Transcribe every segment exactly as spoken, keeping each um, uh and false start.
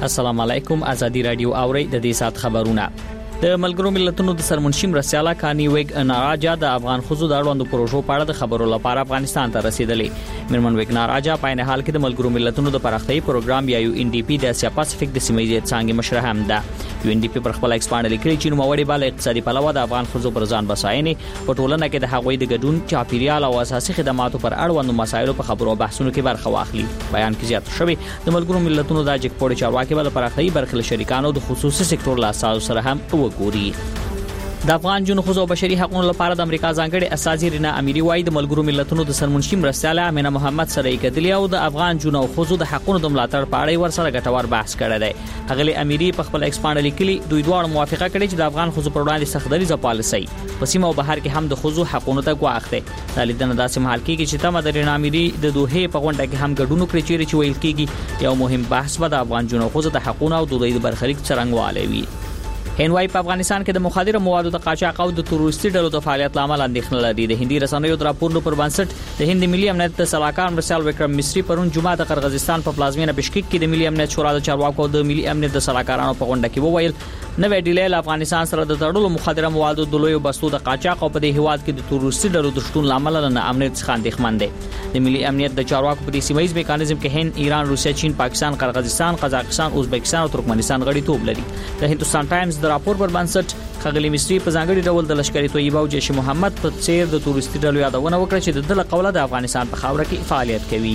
السلام علیکم. ازادي رادیو اوري د دې سات خبرونه. د ملګرو ملتونو د سرمنشم رساله کانی ویګ ناراجا د افغان خزو د اړوند پروژو په اړه د خبرو لپاره افغانستان ته رسیدلې. مرمن ویګ ناراجا په نه حال کې د ملګرو ملتونو د پراختیايي پروګرام یا یو ان ډي پی د اسیا پاسفیک د سیمې څنګه مشره هم ده. یو ان ډي پی پر خپل ایکسپانډ لیکلي چې نو وړي bale اقتصادي پلوه د افغان خزو پر ځان بساینې په ټولنه کې د هغوی د ګډون چاپیریال او اساسي خدماتو پر اړوند مسایلو په خبرو بحثونو کې برخه واخلي. بیان کې زیات شوی د ملګرو ملتونو د جګپوړ چارواکي بل پراختیايي برخه شریکانو د خصوصي سکتور لا اساس سره هم وګوري. د افغان جنو خزو بشري حقوقو لپاره د امریکا ځانګړي اساسي رینا اميري وای د ملګرو ملتونو د سرمنشم رساله امینه محمد سره کېدلی او د افغان جنو خزو د حقوقو د ملاتړ په اړه ورسره غټور بحث کړی دی. هغه اميري په خپل ایکسپانډ لیکلي دوی دوه موافقه کړې چې د افغان خزو پر وړاندې سختدري ځپالسي په سیمه او بهر کې هم د خزو حقوقو ته غواخته. د لیدنه داسې محل کې چې تمه د رینا اميري د دوه په غونډه کې هم ګډونو کړی چې ویل کېږي یو مهم بحث به د افغان جنو خزو د حقوقو او د دوی د برخلیک څرنګواله وي. هندوای په افغانستان کې د مخدره موادو د قاچاق او د تروریستي ډلو د فعالیت لامل اندېښنه لري. د هندي رسنیو د راپورونو پر بنسټ د هند ملي امنیت د سلاکار مرسل وکرم مصری پرون جمعه د قرغیزستان په پلازمینه بشکیک کې د ملي امنیت شورا د چارواکو د ملي امنیت د سلاکارانو په غونډه کې وویل نوې ډیلې افغانستان سره د تړلو مخدره موادو د لوی بستو د قاچاق او په دې هواد کې د تروریستي ډلو د شتون لامل نه امنیت څخه اندېښمن دي. د ملي امنیت د چارواکو په دې سیمایي میکانیزم کې هند، ایران، روسیا، چین، پاکستان، قرغیزستان، قزاقستان، ازبکستان او ترکمنستان غړیتوب لري. د هندوستان ټایمز د راپور پر بنسټ خغلی مصری په ځانګړي ډول د لشکري طیبه او جیش محمد په څیر د تروریستي ډلو یادونه وکړه چې د دله قوله د افغانستان په خاوره کې فعالیت کوي.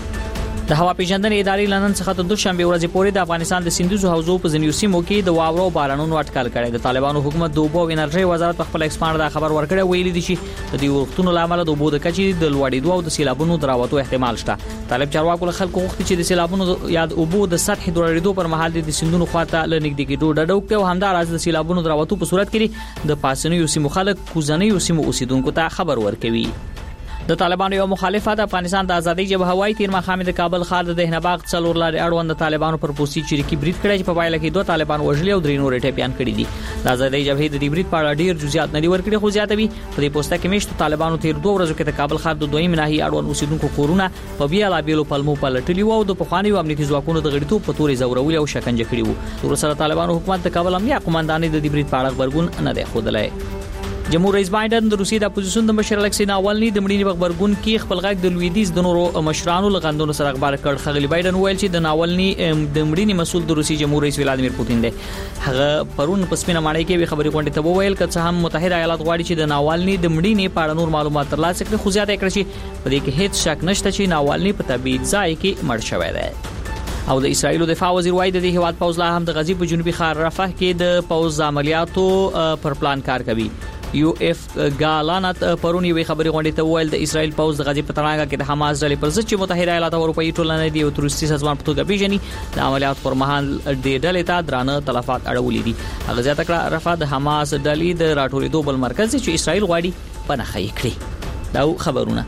د هوا پیژندنې ادارې لندن څخه د دوشنبه ورځې پورې د افغانستان د سیندوزو حوزو په ځینو سیمو کې د واورو بارانونو اټکل کړي. د طالبانو حکومت د اوبو او انرژي وزارت په خپل ایکسپانډ دا خبر ورکړی ویلي دي چې د دې وختونو لامل د اوبو د کچې د لوړېدو او د سیلابونو دراوتو احتمال شته. طالب چارواکو له خلکو غوښتي چې د سیلابونو یا د اوبو د سطح لوړېدو پر مهال د سیندونو خواته لنګدې کېدو ډډه وکړي او همدارس د سیلابونو دراوتو په صورت کې د پاسنیو سیمو خلک کوزنیو سیمو اوسیدونکو ته خبر ورکوي. د طالبانو یو مخالفه د افغانستان د ازادۍ جبهه هوایي تیر مخامه د کابل ښار د دهنباغ څلور لارې اړوند د طالبانو پر پوسټي چریکي بریټ کړی چې په پایله کې دوه طالبان وژلي او درې نور ټپيان کړي دي. د ازادۍ جبهې د دې بریټ په اړه ډیر جزئیات نه ورکړي خو زیاتوي په دې پوسټه کې مشت طالبانو تیر دوه ورځې کې د کابل ښار د دویم ناحیه اړوند اوسیدونکو کورونه په بیا لا بیلو پلمو پلټلي وو او د پخوانیو امنیتي ځواکونو د غړیتوب په توري زورولي او شکنجه کړي وو. تر سره طالبانو حکومت د کابل امنیه قومندانۍ د دې بریټ په اړه خبرګون نه دی خودلای. جمهور رئیس بایدن د روسیې د اپوزیشن د مشر الکسی ناولني د مړینې په خبرګون کې خپل غږ د لویدیز د نورو مشرانو لغندونو سره خبر کړ. خغلی بایدن ویل چې د ناولني د مړینې مسول د روسي جمهور رئیس ولادیمیر پوتین دی. هغه پرون په سپینه ماڼۍ کې خبري غونډه ته وویل چې هم متحده ایالات غواړي چې د ناولني د مړینې په اړه نور معلومات ترلاسه کړي خو زیاته کړي چې په دې کې هیڅ شک نشته چې ناولني په طبيعي ځای کې مړ شوی دی. او د اسرایل دفاع وزیر وای د هیواد پوز لا هم د غزي په جنوبي ښار رفح کې د پوز عملیاتو پر پلان کار کوي. یو اف غالانت پرون یو خبري غونډه ته ویل د اسرایل پوز د غزي په ترانګه کې د حماس ډلې پر ضد چې متحده ایالات او اروپאי ټولنې دی او تروریستي سازمان په توګه پیژني د عملیات پر مهال د ډلې ته درانه تلفات اړولې دي. هغه ځکه کړه رفح د حماس ډلې د راټولېدو بل مرکز چې اسرایل غواړي پناه یې کړی. دا خبرونه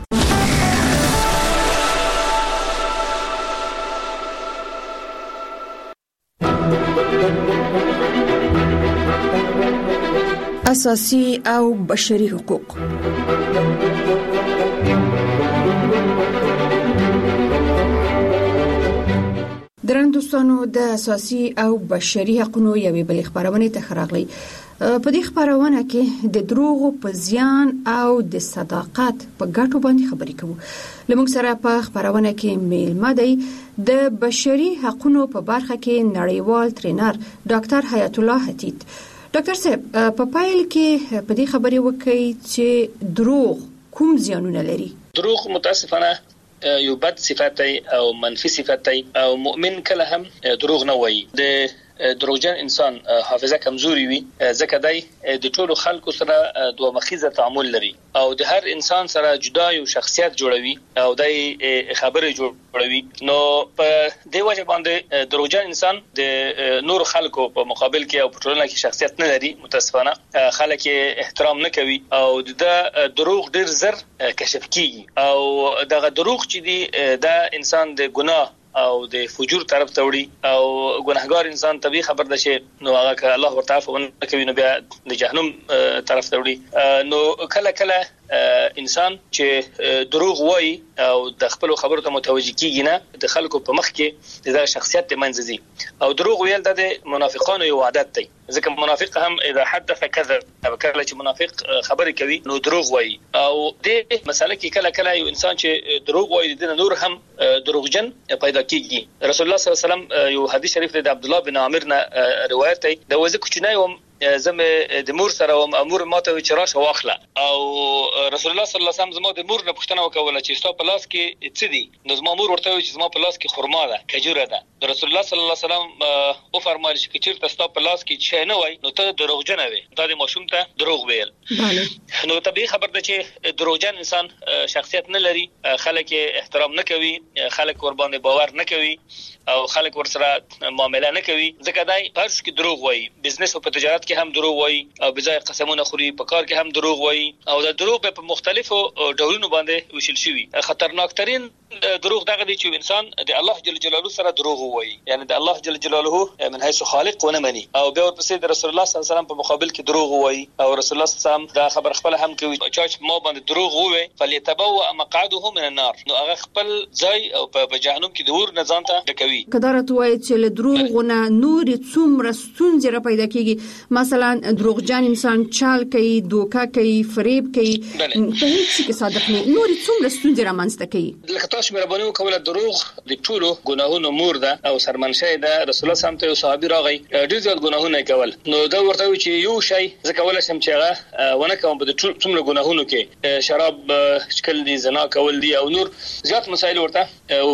اساسي او بشري حقوق. درندوستانو د اساسي او بشري حقوقو یوې بل خبرونه ته خراغلي. په دې خبرونه کې د دروغ په زیان او د صداقت په ګټو باندې خبرې کوو. لمونږ سره په خبرونه کې میلمه دی د بشري حقوقو په برخه کې نړیوال ټرینر ډاکټر حیات الله حتیت. ډاکټر صاحب په پایل کې په دې خبرې وکړي چې دروغ کوم زیانونه لري؟ دروغ متاسفانه یو بد صفت او منفي صفت او مؤمن کله هم دروغ نه وایي. د دروغجن انسان حافظه کمزوري وي ځکه دای د ټولو خلکو سره دوه مخیزه تعامل لري او د هر انسان سره جدا یو شخصیت جوړوي او دای خبرې جوړوي. نو په دې وجه باندې دروغجن انسان د نور خلکو په مقابل کې او په ټولنه کې شخصیت نه لري. متاسفانه خلک احترام نه کوي او د دروغ ډیر زر کشف کیږي او دغه دروغ چې دی د انسان د ګناه او د فجور طرف ته وړي او ګناهګار انسان طبيعي خبر ده چې نو هغه الله ورته عفو کوي نو بیا د جهنم طرف ته وړي. نو کله کله انسان چې دروغ وایي او د خپل خبرو ته متوجي کیږي نه د خلکو په مخ کې د شخصیت منځزي او دروغ ویل د منافقانو یو عادت دی ځکه منافق هم اذا حدث كذب کله چې منافق خبرې کوي نو دروغ وایي او د مسله کې کله کله یو انسان چې دروغ وایي د نور هم دروغجن پیدا کیږي رسول الله صلی الله علیه وسلم یو حدیث شریف د عبد الله بن عامر نه روایت دی د وځ کوچنی و زمه د مور سره او امور ماته چې راشه واخله او رسول الله صلی الله علیه وسلم زمو د مور نه پوښتنه وکوله چې ستا په لاس کې څه دي نو زمو مور ورته چې زمو په لاس کې خرما ده کجوره ده رسول الله صلی الله علیه وسلم او فرمایل چې چیرته ستا په لاس کې شی نه وای نو ته دروغجن وې دا د ماشوم ته دروغ ویل نو طبيعي خبر ده چې دروغجن انسان شخصیت نه لري خلک احترام نه کوي خلک ور باندې باور نه کوي او خلک ورسره معامله نه کوي ځکه دای پرش کې دروغ وایي بزنس او په تجارت کې هم دروغ وایي او بځای قسمونه خوري په کار کې هم دروغ وایي او د دروغ په مختلفو ډولونو باندې وشل شوی خطرناک ترين دروغ دغه دي چې انسان د الله جل جلاله سره دروغ وایي یعنی د الله جل جلاله من حيث خالق ونه مني او بیا ورپسې د رسول الله صلی الله علیه وسلم په مقابل کې دروغ وایي او رسول الله صلی الله علیه وسلم دا خبر خپل هم کوي چې ما باندې دروغ وایي فليتبوأ مقعده من النار نو هغه خپل ځای او په جهنم کې د ور نه ځان ته ډکوي کدارت وایي چې له دروغونه نور څومره ستونزې را پیدا کیږي مثلا دروغجن انسان چال کوي دوکا کوي فریب کوي په هیڅ کې صادق نه نور څومره ستونزې را منځته کوي لکه تاسو مې ربانو کوله دروغ د ټولو ګناهونو مور ده او سرمنشه ده رسول الله صلی الله علیه وسلم صحابي راغی ډیر ځل ګناهونه کول نو دا ورته چې یو شی ځکه ولا سم چې هغه ونه کوم په ټولو ګناهونو کې شراب شکل دي زنا کول دي او نور زیات مسایل ورته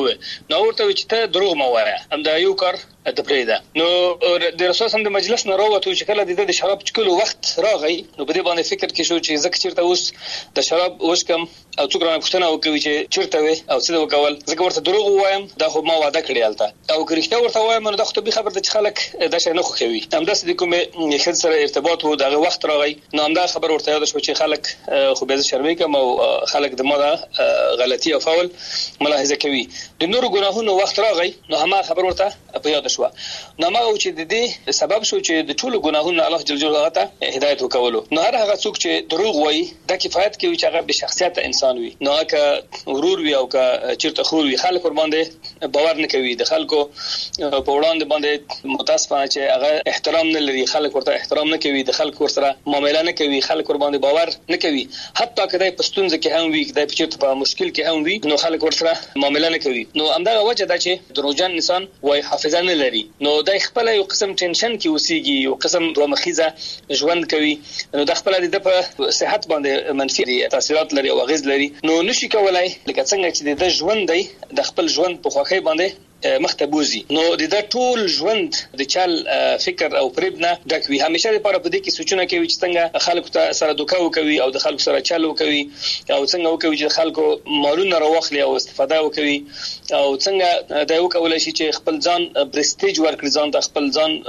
وې نو ورته چې ته دروغ ما وایې هم دا یو کار د پریدا نو د رسول سم د مجلس نه راوته چې کله د شراب چکلو وخت راغی نو په دې باندې فکر کې شو چې زکه چیرته اوس د شراب اوس کم او څوک رانه پوښتنه وکوي چې چیرته وي او څه وکول زکه ورته دروغ وایم دا خو ما وعده کړی الته او کرشته ورته وایم نو دا خو به خبر د خلک دا شي نه خو خوي هم داس د کومه خد سره ارتباط وو دغه وخت راغی نو هم دا خبر ورته یاد شو چې خلک خو به شرمې کوم او خلک د ماده غلطي او فاول ملاحظه کوي د نور ګناهونو وخت راغی نو هم خبر ورته په یاد شو نو ما او چې د دې سبب شو چې د ټولو ګناهونو الله جل جلاله ته هدایت وکولو نو هر هغه څوک چې دروغ وایي دا کفایت کوي چې هغه به شخصیت انسان وي نو که ورور وي او که چیرته خور وي خلک ور باندې باور نه کوي د خلکو په وړاندې باندې متاسفانه چې هغه احترام نه لري خلک ورته احترام نه کوي د خلکو سره معامله نه کوي خلک ور باندې باور نه کوي حتی کله په ستونزه کې هم وي کله چې په مشکل کې هم وي نو خلک ور سره معامله نه کوي نو همدا وجه ده چې دروغجن انسان وای حافظه نه لري نو د خپل یو قسم ټینشن کې وسیږي یو قسم دوه مخیزه ژوند کوي نو د خپل د په صحت باندې منفي تاثیرات لري او غیز لري نو نشي کولای لکه څنګه چې د ژوند دی د خپل ژوند په خوخي باندې مختبوزي نو د ټول ژوند د چل فکر او پریب نه ډک وي همیشه لپاره په دې کې سوچونه کوي چې څنګه خلکو ته سره دوکا وکوي او د خلکو سره چل وکوي او څنګه وکوي چې خلکو مالونه راوخلي او استفاده وکوي او څنګه دا وکولای شي چې خپل ځان برستیج ورکړي ځان ته خپل ځان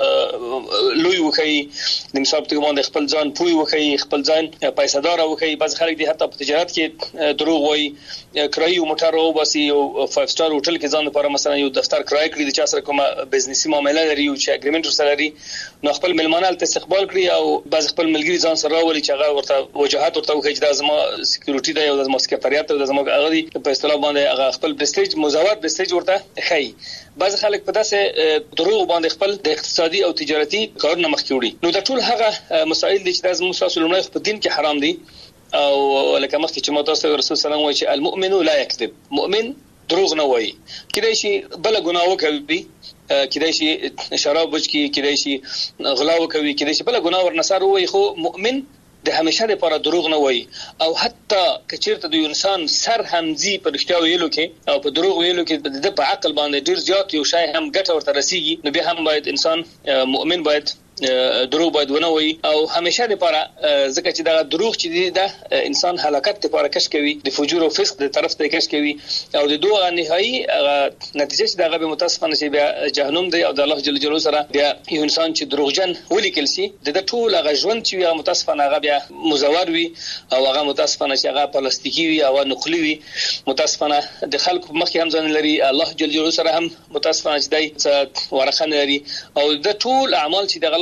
لوی وکوي د مثال په توګه خپل ځان پوي وکوي خپل ځان پیسې دار وکوي بعض خلک دي حتی په تجارت کې دروغ وایي کرایي موټر او باسي یو فایو سټار هوټل کې ځان لپاره مثلا یو دفتر کرای کړی د چا سره کومه بزنسي معاملې لري او چې اګریمنت سره لري نو خپل ملمانه ته استقبال کړی او بعض خپل ملګری ځان سره راولي چې هغه ورته وجاهت ورته وکړي چې د زما سکیورټي دی او د زما سکیورټیات او د زما هغه دی په اصطلاح باندې هغه خپل برستیج مزاوات برستیج ورته خي بعض خلک په داسې دروغ باندې خپل د اقتصادي او تجارتي کارونه مخ کې وړي نو د ټول هغه مسائل دي چې د زموږ اساس لومړی په دین کې حرام دي او لکه مخکې چې مو تاسو رسول سلام وایي چې المؤمن لا يكذب مؤمن دروغ نه وایي کله شي بل ګناه وکوي کله شي شراب وچکي کله شي غلا وکوي کله شي بل ګناه ورنصار وایي خو مؤمن د همیشه لپاره دروغ نه وایي او حتی کچیرته د انسان سر همزي په رښتیا ویلو کې او په دروغ ویلو کې د په عقل باندې ډیر زیات یو شای هم ګټه ورته رسیږي نو به هم باید انسان مؤمن باید دروغ باید ونه وي او همیشه لپاره ځکه چې دا دروغ چې دی د انسان هلاکت لپاره کش کوي د فجور او فسق د طرف ته کش کوي او د دوه نهایي نتیجه چې دا به متاسفانه چې بیا جهنم دی او د الله جل جلاله سره بیا یو انسان چې دروغجن ولیکل شي د ټول هغه ژوند چې بیا متاسفانه هغه بیا مزور وي او هغه متاسفانه چې هغه پلاستیکي وي او نقلي وي متاسفانه د خلکو مخکې هم ځان لري الله جل جلاله سره هم متاسفانه چې دای ورخه لري او د ټول اعمال چې د الله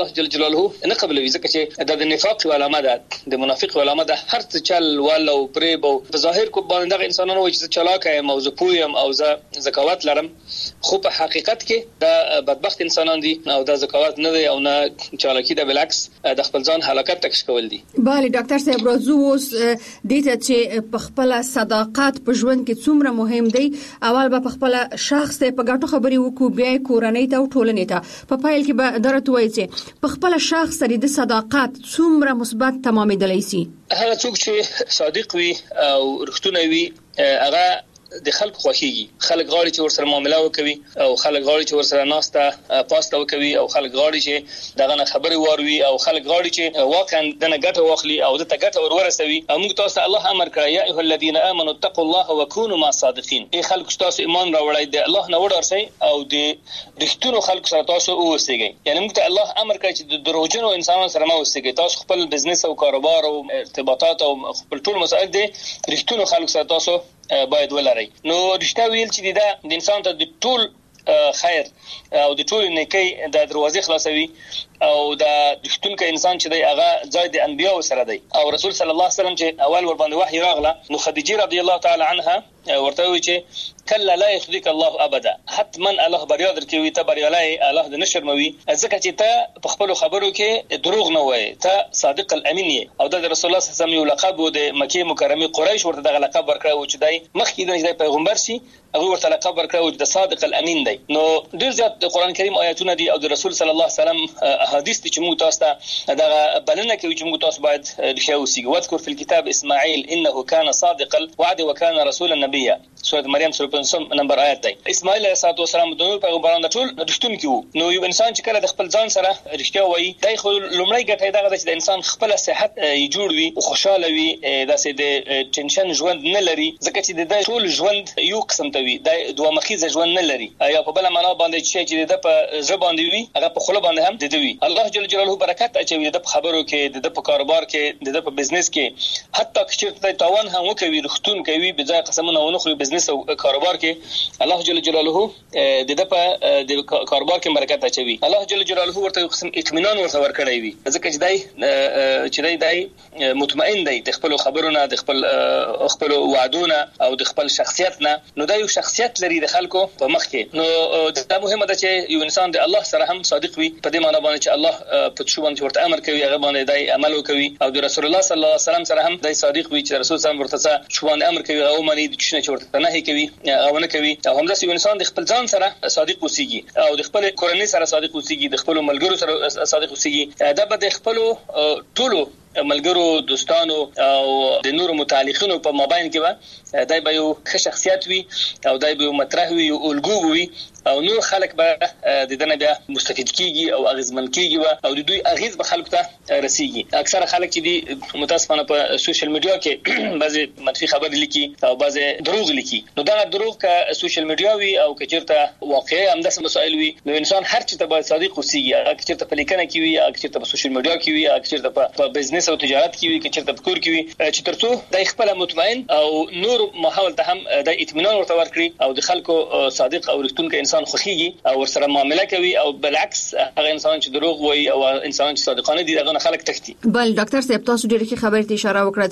الله جل جلاله نه قبلوي، ځکه چې د نفاق علامه ده، د منافق علامه ده. هر څه چل ولو پرې بو په ظاهر کو باندې دغه انسانانو وایي چې چلاک یم او زه پویم او زه زکوات لرم، خو په حقیقت کې دا بدبخت انسانان دي او دا زکوات نه دی او نه چالاکی ده، بالعکس د خپل ځان هلاکت تکش کول دي. بله ډاکټر صاحب، راځو اوس دې ته چې په خپل صداقت په ژوند کې څومره مهم دی. اول به په خپل شخص ته په ګټو خبرې وکړو، بیا کورنۍ ته او ټولنې ته. په پایل کې به درته وایي چې په خپل شخص سره د صداقت څومره مثبت تمامېدلی شي. هغه څوک چې صادق وي او رښتونی وي هغه د خلک خوښيږي. خلک غواړي چې ورسره معامله وکوي او خلک غواړي چې ورسره ناسته پاسته وکوي او خلک غواړي چې دغه نه خبرې واروي او خلک غواړي چې واقعا دنه ګټه واخلي او د ته ګټه ورورسوي. موږ تاسو الله امر کړی یا ایه الذین آمنوا اتقوا الله وکونوا مع الصادقین. ای خلک تاسو ایمان راوړی د الله نه وډارسئ او د رښتونو خلکو سره تاسو اوسئ. یعنی موږ ته الله امر کړی چې د دروغجنو انسانانو سره مو اوسئ. تاسو خپل بزنس او کاروبار او ارتباطات او خپل ټول مسائل د رښتونو خلکو سره تاسو باید ولري. نو رښتیا ویل چې دا د انسان ته د ټول خیر او د ټول نیکی د دروازې خلاصوي او دا رښتونکو انسان چې دی هغه ځای د انبیانو سره دی. او رسول صلی الله علیه وسلم چې اول ور باندې وحی راغله نو خدیجه رضی الله تعالی عنها ورته وی چې کله لا يخذك الله ابدا، حتما الله بریا درکوي، ته بریالای الله د نشر موي، ځکه چې ته په خپل خبرو کې دروغ نه وایې، ته صادق الامین یې. او د رسول الله صلی الله علیه وسلم یو لقب و د مکه مکرمه قریش ورته دغه لقب ورکړ او چې دای مخکې د پیغمبر شي هغه ورته لقب ورکړ او د صادق الامین دی. نو ډیر زیات د قران کریم آیاتونه دي او د رسول صلی الله علیه وسلم احادیث چې موږ تاسو ته دغه بلنه کوي چې موږ تاسو باید رښتیا وسیږو. واذكر في الكتاب اسماعیل انه كان صادق الوعد وكان رسولا نبيا، سورۃ مریم سورۃ پنځم نمبر آیت دی. اسماعیل علیه السلام د نور پیغمبرانو ټول رښتونکي وو. نو یو انسان چې کله د خپل ځان سره رښتیا وایي دای خو لومړی ګټه دغه چې د انسان خپل صحت یې جوړ وي او خوشاله وي، داسې د ټینشن ژوند نه لري، ځکه چې د ټول ژوند یو قسم ته وي، د دوه مخیزه ژوند نه لري. یا په بل معنا باندې چې د په ژبه باندې وي هغه په خله باندې هم د دوی الله جل جلاله برکت اچوي د خبرو کې، د په کاروبار کې، د په بزنس کې. حتی چې تاوان هم وکوي رښتون کوي به ځای قسمونه ونه خو بزنس او کاروبار کې الله جل جلاله د د په د کاروبار کې برکت اچوي. الله جل جلاله ورته یو قسم اطمینان ورته ورکړی وي، ځکه چې دای چې دای دای مطمئن دی د خپل خبرونه، د خپل خپل وعدونه او د خپل شخصیت نه. نو دا یو شخصیت لري د خلکو په مخ کې. نو دا مهمه ده چې یو انسان د الله سره هم صادق وي، په دې معنی باندې چې الله په څه باندې ورته امر کوي هغه باندې دای عمل وکوي، او د رسول الله صلی الله علیه وسلم سره هم دای صادق وي چې رسول صلی الله علیه وسلم ورته څه باندې امر کوي هغه باندې د څه ورته نه کوي هغه نه کوي. او همداسې یو انسان د خپل ځان سره صادق اوسېږي او د خپل کورنۍ سره صادق اوسېږي، د خپل ملګرو سره صادق اوسېږي. دا به د خپل ټولو ملګرو، دوستانو او د نورو متعلقینو په مابین کې به دای به یو ښه شخصیت وي او دای به یو مطرح وي او الګو وي او نور خلک به د دنه بیا مستفید کیږي او اغیزمن کیږي او د دوی اغیز به خلکو ته رسیږي. اکثره خلک چې دي متاسفانه په سوشل میډیا کې بعضي منفي خبرې لیکي او بعضي دروغ لیکي. نو دا دروغ که سوشل میډیا وي او که چیرته واقعي همداسې مسائل وي نو انسان هر چیرته باید صادق اوسېږي، هغه چیرته په لیکنه کې وي، هغه چیرته په سوشل میډیا کې وي، هغه چیرته په بزنس او تجارت کې وي، که چیرته په کور کې وي، چې ترڅو د خپل مطمئن او نور ماحول ته هم د اطمینان ورته ورکړي او د خلکو صادق او رښتونکي انسان خوخيږي او ورسره معامله کوي. او بالعکس هغه انسان چې دروغ وایي او انسان چې صادقانه دي هغه خلک تختی. بل ډاکټر صاحب تاسو ډېر ښه خبرې ته اشاره وکړه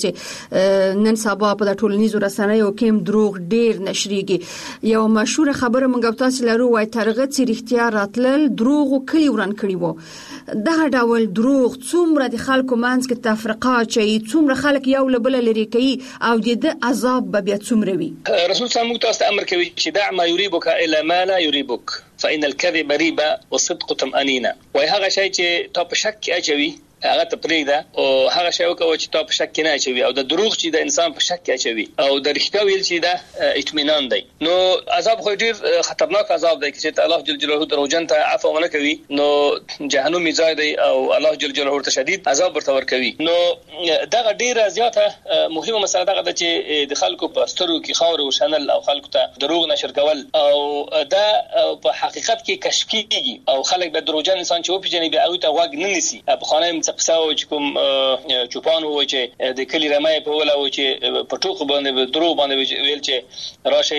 چې نن سبا په ټولنیزو رسنیو کې دروغ ډېر نشریږي. یو مشهور خبره مونږ تاسو لرو وای ترغه چې اختیار راتلل دروغ کلی وران کړی وو. دا ډول دروغ څومره د خلکو منځ کې تفرقه چي، څومره خلک یو له بل لري کوي او د عذاب به بیا څومره وي. رسول صلی الله علیه وسلم امر کوي چې دع ما يريبك الى ما لا يريبك فإن الكذب ريبة والصدق طمأنينة. وای هغه شی چې تا په شک کې اچوي هغه ته پرېږده او هغه شی وکړه چې تا په شک کې نه اچوي، او د دروغ چې د انسان په شک کې اچوي او د رښتیا ویل چې دا اطمینان دی. نو عذاب خو ډیر خطرناک عذاب دی چې الله جل جلاله دروغجن ته عفو ونه کوي نو جهنم ځای دی او الله جل جلاله ورته شدید عذاب ورته ورکوي. نو دا ډیره زیاته مهمه مسله ده چې د خلکو په سترګو کې خاور او شنل او خلکو ته دروغ نشر کول او دا په حقیقت کې کشف کیږي او خلک به دروغجن انسان چې وپیژني به او ته واګ نه نسی. په خانه قصه و چې کوم چوپان و چې د کلی رمای په ولا و چې په ټوخ باندې درو باندې ویل چې راشي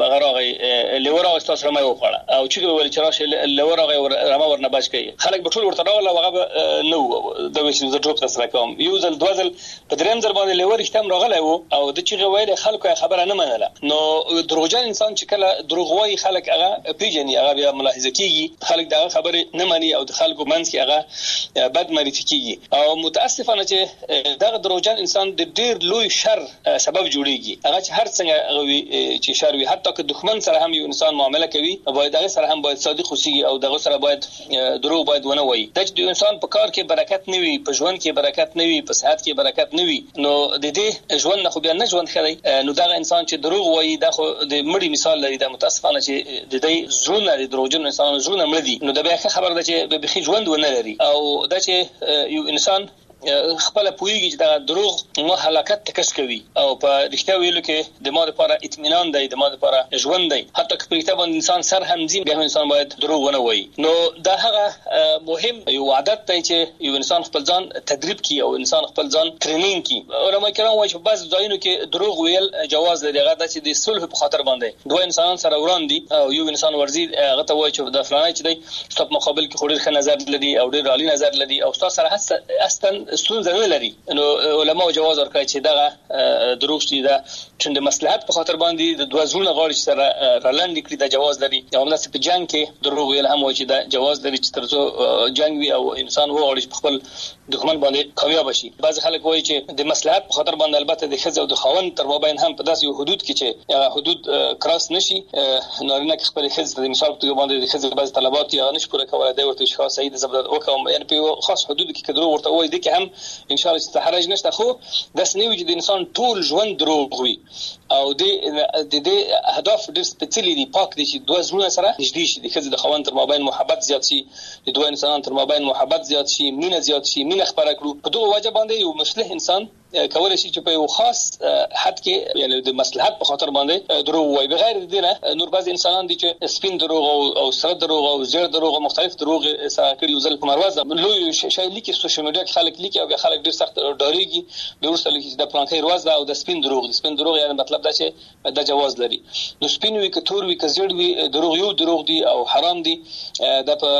غراغي لورا استاد رمای وخړه او چې ویل چې راشي لورا رمای ورنه بچ کی خلک په ټول ورته راول هغه نو د وښ د ټوک سره کوم یو ځل دوزل په دریم ځل باندې لور اختم راغلی وو او د چې ویل خلکو خبره نه منله نو دروغجن انسان چې کله دروغ وایي خلک هغه پیژني هغه بیا ملاحظه کوي خلک دا خبره نه مانی او د خلکو منځ کې هغه بد معرفي کوي او متاسفانه چې دا دروغجن انسان د ډیر لوی شر سبب جوړيږي هغه چې هر څنګه غوي چې شر وي حتی که دښمن سره هم یو انسان معامله کوي باید هغه سره هم باید صادق اوسي او دغه سره باید دروغ باید ونه وایي د دې انسان په کار کې برکت نه وي په ژوند کې برکت نه وي په صحت کې برکت نه وي نو د دې ژوند نه خو بیا نه ژوند خري نو دا انسان چې دروغ وایي دا خو د مړي مثال لري د متاسفانه چې د دې زړونه د دروغجن انسان زړونه مړ دي نو دا به خبر ده چې به بخي ژوند ونه لري او دا چې یو انسان خپل پویږي چې دا دروغ مو هلاکت تکس کوي او په رښتیا ویلو کې د ماده لپاره اطمینان دی د ماده لپاره ژوند دی حتی که په کتاب انسان سر هم زی به انسان باید دروغ ونه وایي نو دا هغه مهم یو عادت دی چې یو انسان خپل ځان تدریب کوي او انسان خپل ځان ټرینینګ کوي علماء کرام وايي چې بعض ځایونو کې دروغ ویل جواز لري هغه چې د صلح په خاطر باندې دوه انسانان سره وران دي او یو انسان ورزي هغه ته وایي چې د فلانه چې دی ستاسو مقابل کې خوري ښه نظر لري او ډیر عالی نظر لري او تاسو سره اصلا ستونزه نه لري نو علماء جواز ورکړي چې دا دروغ شي دا چې د مصلحت په خاطر باندې د دوه زړه غاړي سره رالند کړي دا جواز لري او همداسې په جنگ کې دروغ ویل هم وایي چې دا جواز لري چې ترڅو جنگ وي او انسان وغواړي چې خپل دښمن باندې کامیاب شي بعض خلک وایي چې د مصلحت په خاطر باندې البته د خزه او د خاوند تر مابین هم په داسې حدود کې چې حدود کراس نشي نارینه کې خپل خزه د مثال په باندې د خزه بعض طلبات یې نش پوره کولای دی ورته ښه صحیح زبر وکم یعنی په خاص حدود کې کډرو ورته وایي د کې هم ان شاء الله استحراج نشته خو د سنوي چې د انسان ټول ژوند دروغ وي او د د د اهداف د سپیشلی دی پاک دي چې دوه زړه سره نږدې شي د خزه د خاوند تر مابین محبت زیات شي د دوه انسانانو تر مابین محبت زیات شي مینه زیات شي مینه خبره کړو په دوه وجه باندې یو مصلح انسان کولای شي چې په یو خاص حد کې یعنی د مصلحت په خاطر باندې دروغ وایي بغیر د دې نور بعض انسانان دي چې سپین دروغ او سره دروغ او زیر دروغ مختلف دروغ سره کړي ځل په مروازه لوی شای لیکي سوشل میډیا کې خلک لیکي او خلک ډیر سخت ډاریږي د ورسره لیکي د پلانکې روازه او د سپین دروغ د سپین دروغ یعنی مطلب دا چې د جواز لري نو سپین وی کتور وی کزړ وی دروغ یو دروغ دي او حرام دي د په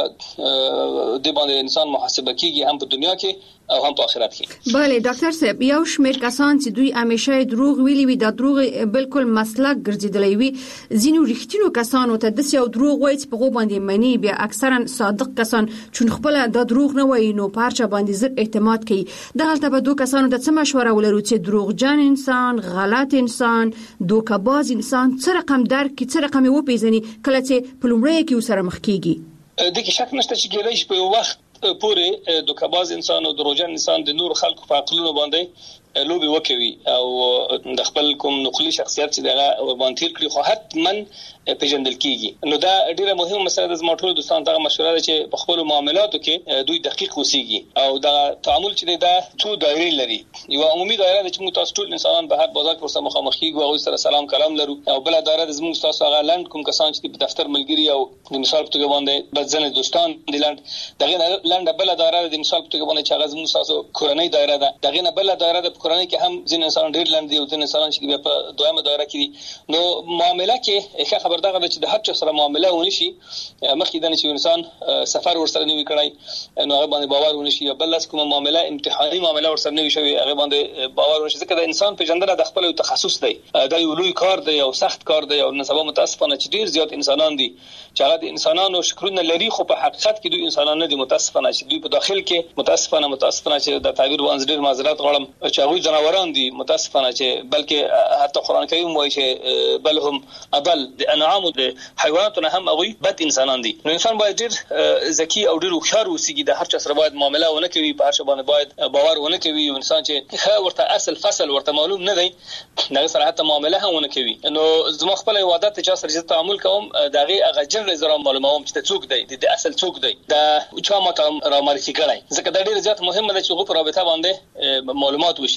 د باندې انسان محاسبه کیږي هم په دنیا کې او هم په آخرت کې بله ډاکټر صاحب یو شمېر کسان چې دوی همیشه دروغ ویلي وي دا دروغ بالکل مسلک ګرځیدلی وي ځینو رښتینو کسانو ته د سیو دروغ وایي چې په غو باندې منی بیا اکثرا صادق کسان چون خپل دا دروغ نه وایي نو پارچه باندې زر اعتماد کوي دغلته به دوه کسانو ته څه مشوره ولرو چې دروغجن انسان غلط انسان دوکه‌باز انسان څه رقم درک کی څه رقم و پیژني کله چې په لومړی کې وسره مخ کیږي د کې شک نشته چې کېدای شي په وخت پورې دوکه‌باز انسان او دروغجن انسان د نور خلکو په عقلونو باندې لوبي وکوي او د خپل کوم نقلي شخصیت چې دغه باندې کړی خو حتمن پیژندل کیږي نو دا ډیره مهمه مسله د زموږ دوستان ته مشوره ده چې په خپل معاملاتو کې دوی دقیق اوسېږي او دا تعامل چې دا څو دایره لري یو عمومي دایره چې موږ تاسو ټول انسانان به هر بازار کې سره مخامخ کیږو او سره سلام کلام لرو او بل دایره د زموږ تاسو هغه لاند کوم کسان چې په دفتر ملګری او د مثال په توګه باندې بدځنه دوستان دي لاند دغه لاند بل دایره د مثال په توګه باندې چې هغه زموږ تاسو کورنۍ دایره ده دغه نه بل دایره د کورنۍ کې هم ځین انسان ډیر لاند دي او ځین انسان چې په دویمه دایره کې دي نو معاملې کې ښه خبردار ده چې د هر چا سره معامله ونشي مخکې د چې انسان سفر ورسره نه وی کړای نو هغه باندې باور ونشي بل لاس کوم معامله امتحاني معامله ورسره نه وی شوی هغه باندې باور ونشي ځکه د انسان پیژندنه د خپل تخصص دی دا یو لوی کار دی او سخت کار دی او نسبه متاسفانه چې ډیر زیات انسانان دي چې هغه د انسانانو شکرونه لري خو په حقیقت کې دوی انسانان نه دي متاسفانه چې دوی په داخل کې متاسفانه متاسفانه چې د تعبیر وانز ډیر معذرت غواړم چې هغه جناوران دي متاسفانه چې بلکې حتی قران کریم وایي چې بل هم اضل د انعام او د حیواناتو هم هغه بد انسانان دي نو انسان باید ډیر ذکی او ډیر هوښیار اوسېږي د هر چا سره باید معامله ونه کوي په هر څه باندې باید باور ونه کوي انسان چې ښه ورته اصل فصل ورته معلوم نه دی دغه سره حتی معامله هم ونه کوي نو زما خپل عادت چې سره تعامل کوم دغه هغه جن زرا معلوموم چې څوک دی د اصل څوک دی دا چا ماته را معرفي کړای ځکه دا ډیر زیات مهمه ده چې په رابطه باندې معلومات وشي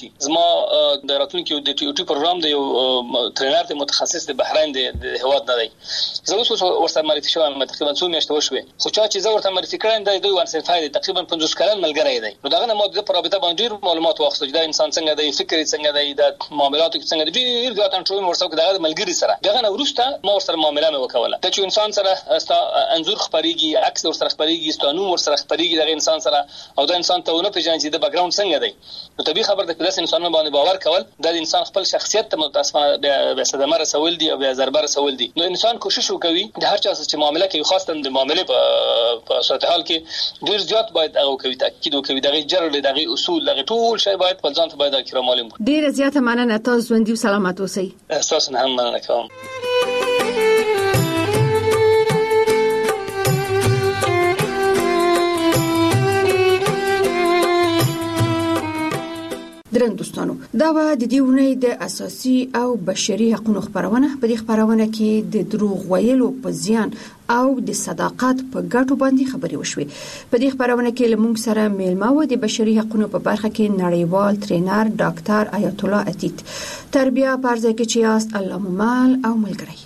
شي. زما د راتلونکو د ټي او ټي پروګرام د یو ټرینر د متخصص د بحرین د هواد نه دی. زه اوس ورسره معرفي شوم تقریبا څو میاشتې وشوي. خو چې زه ورته معرفي کړم د دوی ورسره تقریبا پنځوس کلن ملګری دی. نو داغه مو د رابطه باندې معلومات واخیستل چې دا انسان څنګه دی، فکر څنګه دی، د معاملاتو څنګه دی، ډیر زیات انټرویو ورسره کړه د ملګری سره. دغه نو ورسته مو ورسره معامله مې وکوله. د چې انسان سره استا انزور خبريږي، عکس ورسره خبريږي، ستانو ورسره خبريږي د انسان سره او د انسان ته ونه پیژنې چې د بیک ګراوند څنګه دی. نو طبيعي خبر د کلاس انسان باندې باور کول د انسان خپل شخصیت ته متاسفانه به صدمه رسول دي او به ضربه رسول دي. نو انسان کوشش وکوي د هر چا چې معامله کوي، خاصه د معاملې په صورت حال کې ډیر زیات باید هغه کوي، تاکید وکوي دغه جرل دغه اصول دغه ټول شی باید په ځان ته باید اکرام معلوم. ډیر زیات مننه، تاسو ژوندۍ او سلامت اوسئ. تاسو هم مننه کوم. درن دوستانو، دا و د دې ونې د اساسي او بشري حقوقو خبرونه. په دې خبرونه کې د دروغ ویلو په زیان او د صداقت په ګټو باندې خبرې وشوي. په دې خبرونه کې لمونږ سره میلمه و د بشري حقوقو په برخه کې نړیوال ټرینر ډاکټر آیت الله عتیق. تربیه پرځای کې چې یاست الله ممال او ملګری.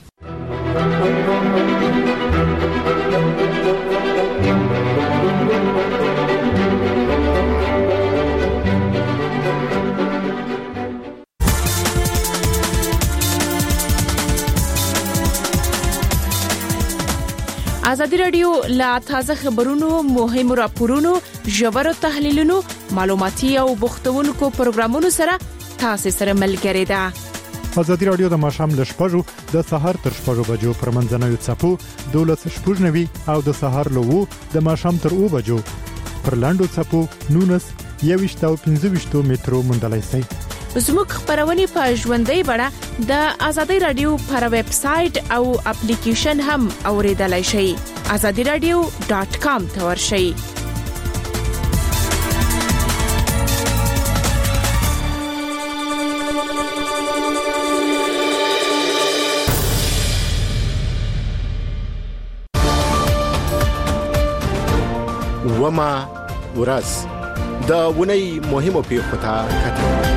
ازادي رادیو لا تازه خبرونو، مهمو راپورونو، ژورو تحلیلونو، معلوماتي او بوختونکو پروګرامونو سره تاسو سره ملګری ده. ازادي رادیو د ماشام ل شپږو د سهار تر شپږو بجو پر منځنوي چپو دولس شپږنوي او د سهار له وو د ماشام تر او بجو پر لاندو چپو نونس یويشت او پنځه مترو مندلای سي. زموږ خبرونه په ژوندۍ بڼه د ازادي رادیو پر ویب سټ او اپلیکیشن هم اوریدلای شئ. azadi radio dot com ته ورشئ. وما ورځ د ونی مهمو پیښو ته کتل.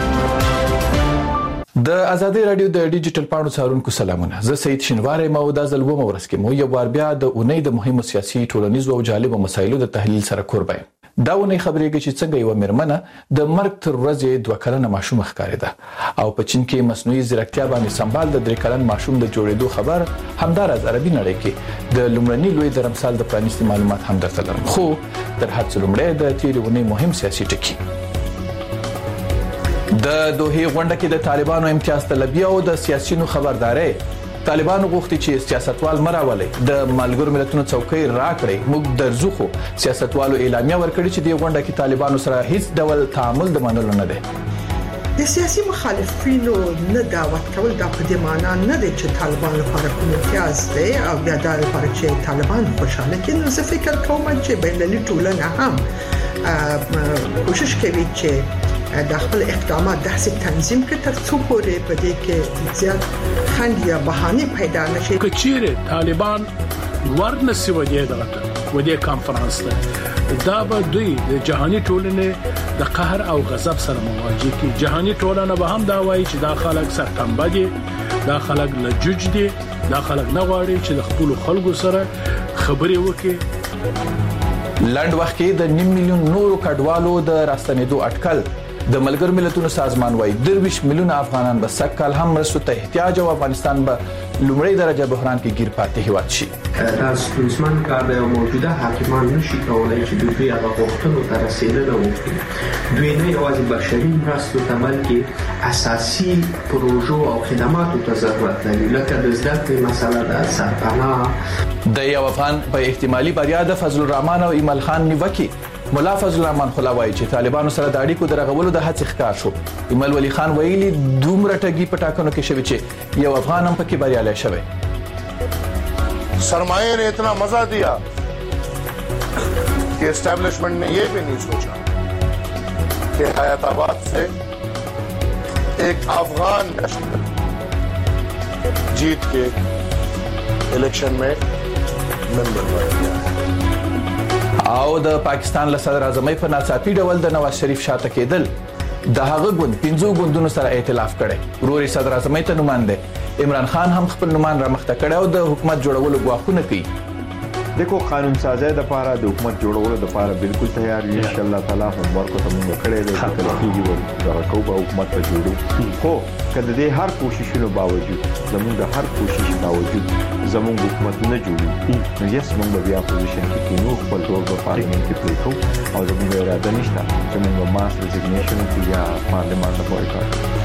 د ازادي رادیو د ډیجیټل پاڼو څارونکو سلامونه. زه سید شینواری مو د ځلوم ورس کې مو یو بار بیا د اونۍ د مهمو سیاسي، ټولنیزو او جالبو مسایلو د تحلیل سره کوربای. دا ونی خبرېږي چې څنګه یو مرمنه د مرګ تر ورځې دوه کلنه ماشوم ښکارېده او په چین کې مصنوعي ځیرکتیا باندې سمبال د درې کلن ماشوم د جوړېدو خبر همدارز عربي نړۍ کې د لومړني لوی درمسال د پرانیستي معلومات هم درته لرم. خو تر هر څه لومړی د تیرې ونی مهم سیاسي ټکی. د دوه غونډه کې د طالبانو امتیاز طلبي او د سیاسيونو خبرداري. طالبانو غوښتي چې سیاستوال مراولي د ملګرو ملتونو څوکۍ راکړي. موږ درځو سیاستوالو اعلامیه ورکړي چې د غونډه کې طالبانو سره هیڅ ډول تعامل د منلو نه دی. د سیاسي مخالفینو نه دعوت کول د په دې معنی نه دی چې طالبان لپاره کوم امتیاز دی او بیا د لپاره چې طالبان خوشاله کړي. نو زه فکر کوم چې بینالمللي ټولنه هم کوشش کوي چې د خپل اقدامات د حساب تنظیم کې تر څو پورې په دې کې زیات خند یا بهانه پیدا نشي. کچيره طالبان ورنسي ودی دغه ودی کانفرنس ته دا به دوی د جهاني ټولنې د قهر او غضب سره مواجه کی. جهاني ټولنه به هم دا وایي چې دا خلک سرتنبه دي، دا خلک لجوج دي، دا خلک نه غواړي چې د خپل خلکو سره خبرې وکړي. لاند وخت کې د نیم میلیون نورو کډوالو د راستنېدو اټکل. د ملګر ملتونو سازمان وايي درویش میلیون افغانان به سکهال هم مرستو ته احتیاج او افغانستان به لومړی درجه بحران کې گیر پاتې هیواد شي. دا ستونزمن کار دی او موجوده حاکمان نشي کولای چې دوی هغه غوښتنو ته رسیدنه وکړي. دوی نه یوازې بشري مرستو ته بلکې اساسي پروژو او خدماتو ته ضرورت لري، لکه د زده کړې مسله ده، سرپناه. د یو افغان په احتمالي بریا د فضل الرحمن او ایمل خان نیوکه مولا فضل الرحمن خلاوی چې طالبانو سره د اړیکو درغولو د هڅې ښکار شو. ایمل ولی خان ویلي دومره ټګي پټاکنو کې شوی چې یو افغان هم پکې بریالی شوی. सरमाए ने इतना मजा दिया कि एस्टैब्लिशमेंट ने यह भी नहीं सोचा कि हयाताबाद से एक अफगान नेशनल जीत के इलेक्शन में मेंबर बन गया. او د پاکستان له صدر اعظم په ناڅاپي ډول د نواز شریف شاته کېدل د هغه ګوند پنځو ګوندونو سره ائتلاف کړي. وروري صدر اعظم ته نوماند عمران خان هم خپل نومان را مخته کړي او د حکومت جوړولو غواخونه کوي. دغه قانون سازي د لپاره د حکومت جوړولو د لپاره بالکل تیار یو ان شاء الله تعالی هم ورکو ته موږ کړی دی چې کله کېږي ورته کوو حکومت ته جوړو. خو کله د هر کوششونو باوجود زموږ د هر کوشش باوجود زموږ حکومت نه جوړي نو یې موږ بیا پوزیشن کې کینو خپل ټول په پارلیمنت کې پلی کوو او زموږ اراده نشته چې موږ ماس ریزګنیشن کې یا پارلیمنت ته بایکاټ.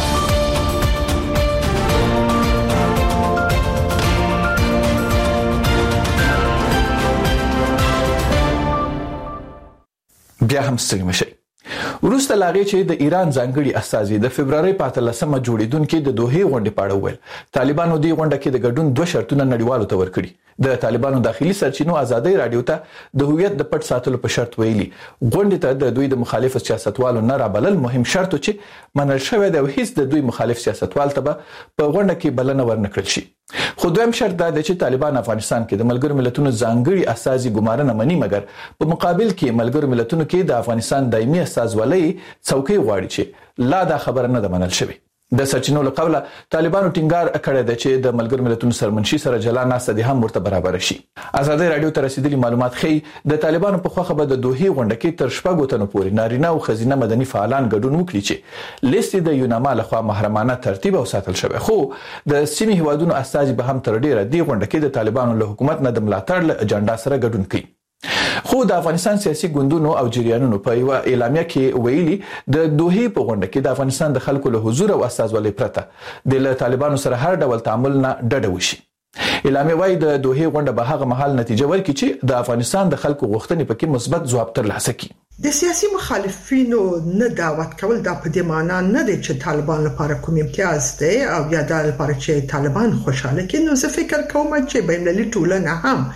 بیا هم ستړي مشي. وروسته لاغې چې د ایران ځانګړي استازي د فبرवरी په اتلسمه جوړیدونکو د دوه غونډې پاړه وویل طالبانو د غونډه کې د ګډون دوه شرطونه نړیوالو ته ورکړي. د طالبانو داخلي سرچینو ازادي رادیو ته د هویت د پټ ساتلو په شرط ویلي غونډې ته د دوی د مخالف سیاستوالو نه رابلل مهم شرط چې منل شوی دی او هیڅ د دوی مخالف سیاستوال ته په غونډه کې بلنه ورنکړل شي. خو دویم شرط دا دی چې طالبان افغانستان کې د ملګرو ملتونو ځانګړي استازي ګمارنه مني مګر په مقابل کې ملګرو ملتونو کې د افغانستان دایمي استازولۍ څوکۍ غواړي چې لا دا خبره نه ده منل شوې. د سرچینو له قبله طالبانو ټینګار کړی دی چې د ملګرو ملتونو سرمنشي سره جلا ناسته دي هم ورته برابر شي. ازادي رادیو ته رسیدلي معلومات ښیي د طالبانو په خوخه به د دوه غونډه کې تر شپږو تنو پورې نارینه او ښځینه مدني فعالان ګډون وکړي چې لیست د یوناما لخوا محرمانه ترتیب او ساتل شوی. خو د سیمې هیوادونو استازي به هم تر ډیره دی غونډه کې د طالبانو له حکومت نه د ملاتړ له اجنډا سره ګډون کوي. خو د افغانستان سیاسي ګوندونو او جریانونو په یو اعلامیه کې ویلي د دوه په غونډه کې د افغانستان د خلکو له حضور او استازولۍ پرته د طالبانو سره هر ډول تعامل نه ډډه وشي. اعلامیه وايي د دوه غونډه به هغه مهال نتیجه ورکړي چې د افغانستان د خلکو غوښتنې پکې مثبت ځواب ترلاسه کړي. د سیاسي مخالفینو نه دعوت کول د په دې معنی نه دی چې طالبان لپاره کوم امتیاز دی او یا د لپاره چې طالبان خوشاله کړي. نو زه فکر کوم چې بین‌المللي ټولنه هم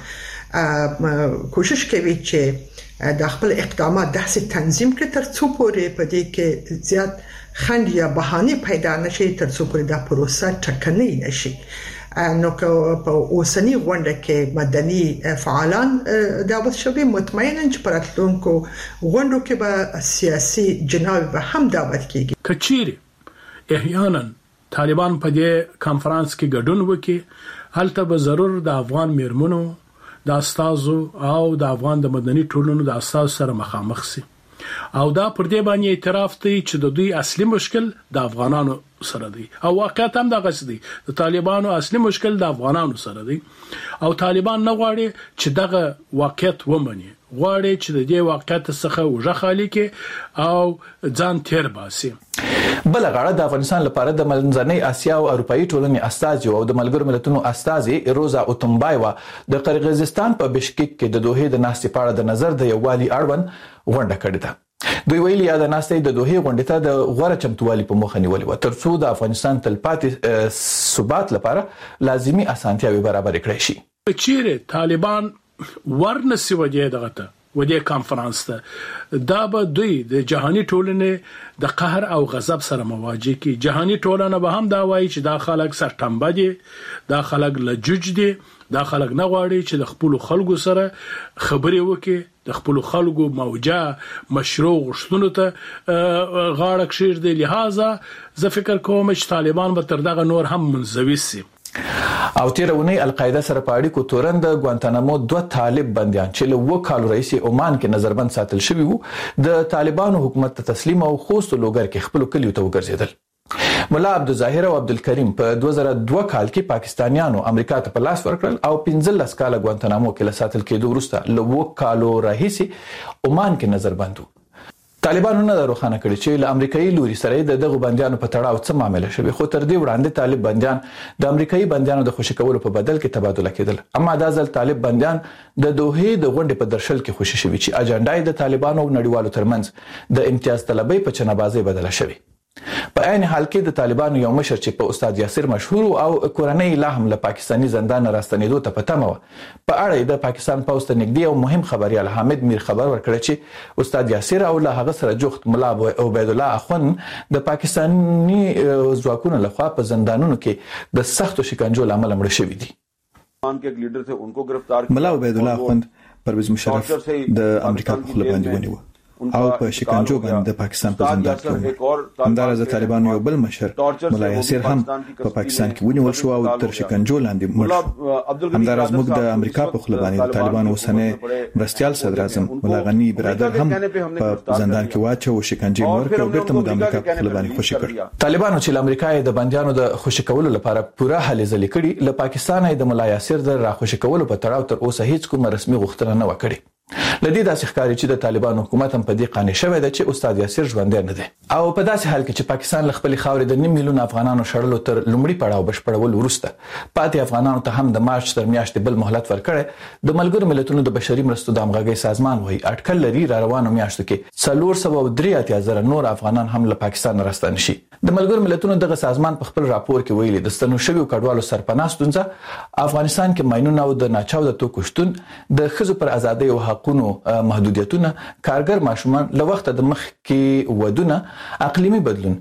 کوشش کوي چې د خپل اقدامات داسې تنظیم کړي ترڅو پورې په دې کې زیات خند یا بهانه پیدا نشي ترڅو پورې دا پروسه ټکنۍ نشي. نو که په اوسنی غونډه کې مدني فعالان دعوت شوي مطمئنا چې پر راتلونکو غونډو کې به سیاسي جناب به هم دعوت کیږي. کچيري احیانا طالبان په دې کانفرنس کې ګډون وکړي هلته به ضرور د افغان میرمنو د استازو او د افغان د مدني ټولنو د استازو سره مخامخ سي او دا پر دې باندې اعتراف دی چې د دوی اصلي مشکل د افغانانو سره دی او واقعیت هم دا غسدي د طالبانو اصلي مشکل د افغانانو سره دی او طالبان نه غواړي چې دغه واقعیت ومني غواړي چې د دې واقعیت څخه وژه خالي کې او ځان تیر باسي. بل غاړه د افغانستان لپاره د منځنۍ اسیا او اروپאי ټولنې استازي او د ملګرو ملتونو استازي روزا اوتمبایوا د قرغیزستان په بشکک کې د دوه د ناستې پاړه د نظر د یووالي اړوند غونډه کړې ده. دوی ویلي د ناستې د دوه غونډې ته د غوړه چمتووالي په مخه نیولې و ترڅو د افغانستان تلپاتې ثبات لپاره لازمي اسانتیاوي برابر کړي شي. چیرې طالبان ورنسي وجه دغه ودې کانفرنس ته دا به دوی د جهاني ټولنې د قهر او غضب سره مواجه کی. جهاني ټولنه به هم دا وایي چې دا خلک سرټمبه دي دا خلک لجوج دي دا خلک نه غواړي چې د خپل خلکو سره خبرې وکړي د خپل خلکو موجه مشروع غشتونو ته غاړه کشیر دي. لہذا زه فکر کوم چې طالبان به تر دغه نور هم منزوي سي. او تیرونی القاعده سره په اړیکو تورن د ګوانتانامو دوه طالب بنديان چې له وکالو رئیس عمان کې نظربند ساتل شوی وو د طالبانو حکومت ته تسلیم او خوست لوګر کې خپل کلیو ته وګرځیدل. مولا عبدالظاهر او عبدالکریم په دوه زره دوه کال کې پاکستانیانو امریکا ته په لاس ورکړل او پنځلس کال ګوانتانامو کې له ساتل کېدو وروسته له وکالو رئیس عمان کې نظربند وو. طالبانو نه روښانه کړي چې له امریکایي لوري سره د دغه بنديانو په تړاو څه معاملې شوه خو تر دې وړاندې طالب بنديان د امریکایي بنديانو د خوشی کولو په بدل کې تبادله کېدل. اما دا ځل طالب بنديان د دوه د غونډې په درشل کې خوشی شوي چې اجنډای د طالبانو او نړیوالو ترمنځ د امتیاز طلبۍ په چنبازۍ بدله شوه. په عین حال کې د طالبانو یو مشر چې په استاد یاسر مشهور او کورنۍ لا هم له پاکستاني زندان راستنېدو ته پتمه و په اړه د پاکستان پوسټ نږدې او مهم خبريال حامد میر خبر ورکړ چې استاد یاسر او له هغه سره جوخت مولا عبید الله اخون د پاکستاني ځواکونو لخوا په زندانونو کې د سختو شکنجو لامل مړ شوي دي. مولا عبید الله اخون پرویز مشرف د امریکا په خپل باندې ونیو او په شکنجو باندې د پاکستان په زندان کې و. همدارس د طالبانو یو بل مشر ملا یاسر هم په پاکستان کې ونیول شو او تر شکنجو لاندې مړ شو. همدارس موږ د امریکا په خله باندې د طالبانو اوسنۍ مرستيال صدر اعظم ملا غنی برادر هم په زندان کې واچو او شکنجې ورکړ او بیرته د امریکا په خله باندې خوشی کړ. طالبانو چې امریکا د بنديانو د خوشی کولو لپاره پوره هلې ځلې کړي، له پاکستان د ملا یاسر د راخوشی کولو په تړاو تر اوسه هیڅ کوم رسمي غوښتنه نه وکړي. لدې داسې ښکاري چې د طالبانو حکومت هم په دې قانع شوی دی چې استاد یاسر ژوندی نه دی، او په داسې حال کې چې پاکستان له خپل خاورې د نیم میلیون افغانانو شړلو تر لومړي پړاو بشپړول وروسته پاتې افغانانو ته هم د مارچ تر میاشتې بل مهلت ورکړی. د ملګرو ملتونو د بشري مرستو د همغږۍ سازمان وایي اټکل لري را روانو میاشتو کې څلور سوه او درې اتیا زره نور افغانان هم له پاکستان راستانه شي. د ملګرو ملتونو دغه سازمان په خپل راپور کې ویلي د ستنو شویو کډوالو سرپناه ستونزه افغانستان کې ماینونه او د ناچاو د توکو شتون، د ښځو پر ازادۍ او حقوقو محدودیتونه، کارګر ماشومان له وخت د مخ کې ودونه، اقلیمي بدلون،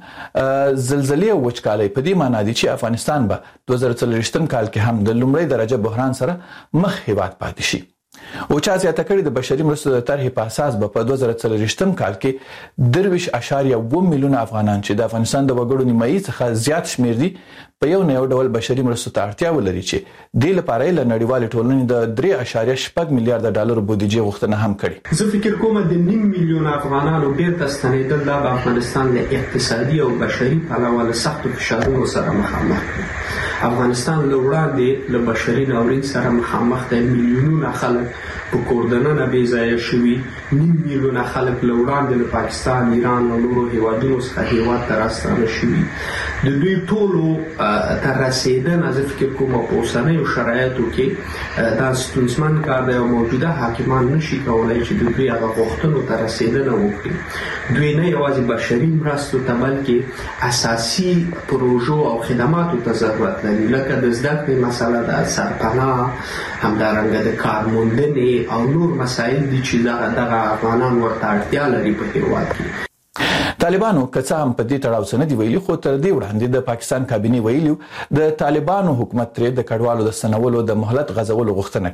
زلزلې او وچکالۍ په دې معنی دي چې افغانستان به دوه زره څلوېښتم کال کې هم د لومړۍ درجه بحران سره مخ هیواد پاتې شي. او چا زیاته کړي د بشري مرستو د طرحې په اساس به په دوه زره څلوېښتم کال کې درویش اشاریه اووه میلیونه افغانان چې د افغانستان د وګړو نیمایي څخه زیات شمیر دي په یو نه یو ډول بشري مرستو ته اړتیا ولري چې د لپاره له نړیوال ټولنې د درې اشاریه شپږ میلیارډ ډالر بودیجه غوښتنه هم کړې. زه فکر کوم د نیم میلیون افغانانو بیرته ستنېدل د افغانستان له اقتصادي او بشري پلوه له سختو فشارونو سره مخامخ دي. افغانستان له وړاندې له بشري ناورین سره مخامخ دي. میلیونونه خلک په کوردنه بې ځایه شوي، نیم میلیونه خلک له وړاندې له پاکستان، ایران او نورو هیوادونو څخه هیواد ته راستانه شوي. د دوی ټولو تر رسیدنه زه فکر کوم په اوسنیو شرایطو کې دا ستونزمن کار دی او موجوده حاکمان نشي کولای چې د دوی هغه غوښتنو ته رسیدنه وکړي. دوی نه یوازې بشري مرستو ته بلکې اساسي پروژو او خدماتو ته ضرورت لري، لکه د زده کړې مسله ده، سرپناه، همدارنګه د کار موندنې او نور مسایل دي چې دغه افغانان ورته اړتیا لري په هیواد کې. طالبانو که څه هم په دې تړاو څه نه دی ویلي، خو تر دې وړاندې د پاکستان کابینې ویلي د طالبانو حکومت ترې د کډوالو د ستنولو د مهلت غځولو غوښتنه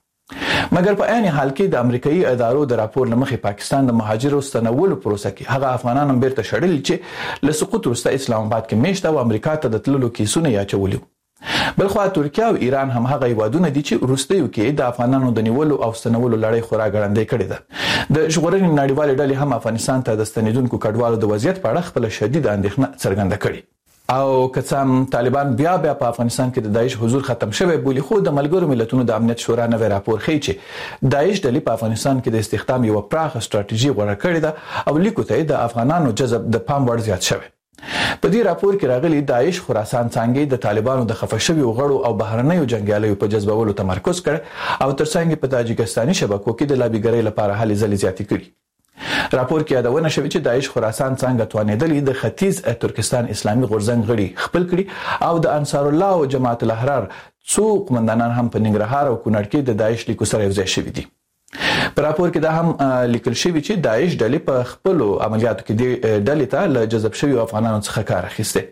کړې. مګر په عین حال کې د امریکایي ادارو د راپور له مخې پاکستان د مهاجرو ستنولو پروسه کې هغه افغانان هم بیرته شړل چې له سقوط وروسته اسلام آباد کې میشت او امریکا ته د تللو کیسونه یې اچولي. بلخو ترکیه او ایران هم هغه هیوادونه دي چې وروستیو کې د افغانانو د نیولو او ستنولو لړۍ خورا ګړندۍ کړې ده. د ژغورنې نړیوالې ډلې هم افغانستان ته د ستنیدونکو کډوالو د وضعیت په اړه خپل شدید اندېښنه څرګنده کړې. او که څه هم طالبان بیا بیا په افغانستان کې د داعش حضور ختم شوی بولي، خو د ملګرو ملتونو د امنیت شورا نوی راپور ښیي چې داعش ډلې په افغانستان کې د استخدام یو پراخه ستراتیژي غوړه کړې ده او لیکو ته د افغانانو جذب د پام وړ زیات شوی. په دې راپور کې راغلي داعش خراسان څنګه د طالبانو د خفه شویو غړو او بهرنیو جنگیالیو په جذبولو تمرکز کړ او ترڅنګ په تاجکستاني شبکو کې د لابیګرۍ لپاره هلې ځلې زیاتې کړې. راپور کې یادونه شوې چې داعش خراسان څنګه توانېدلې د ختیځ ترکستان اسلامي غورځنګ غړي خپل کړي او د انصار الله او جماعت الاحرار څو قومندانان هم په ننګرهار او کونړ کې د داعش لیکو سره یوځای شوي دي. په راپور کې دا هم لیکل شوی چې داعش ډلې په خپل عملیاتو کې د ډلې ته له جذب شوی افغانانو څخه کار اخیسته.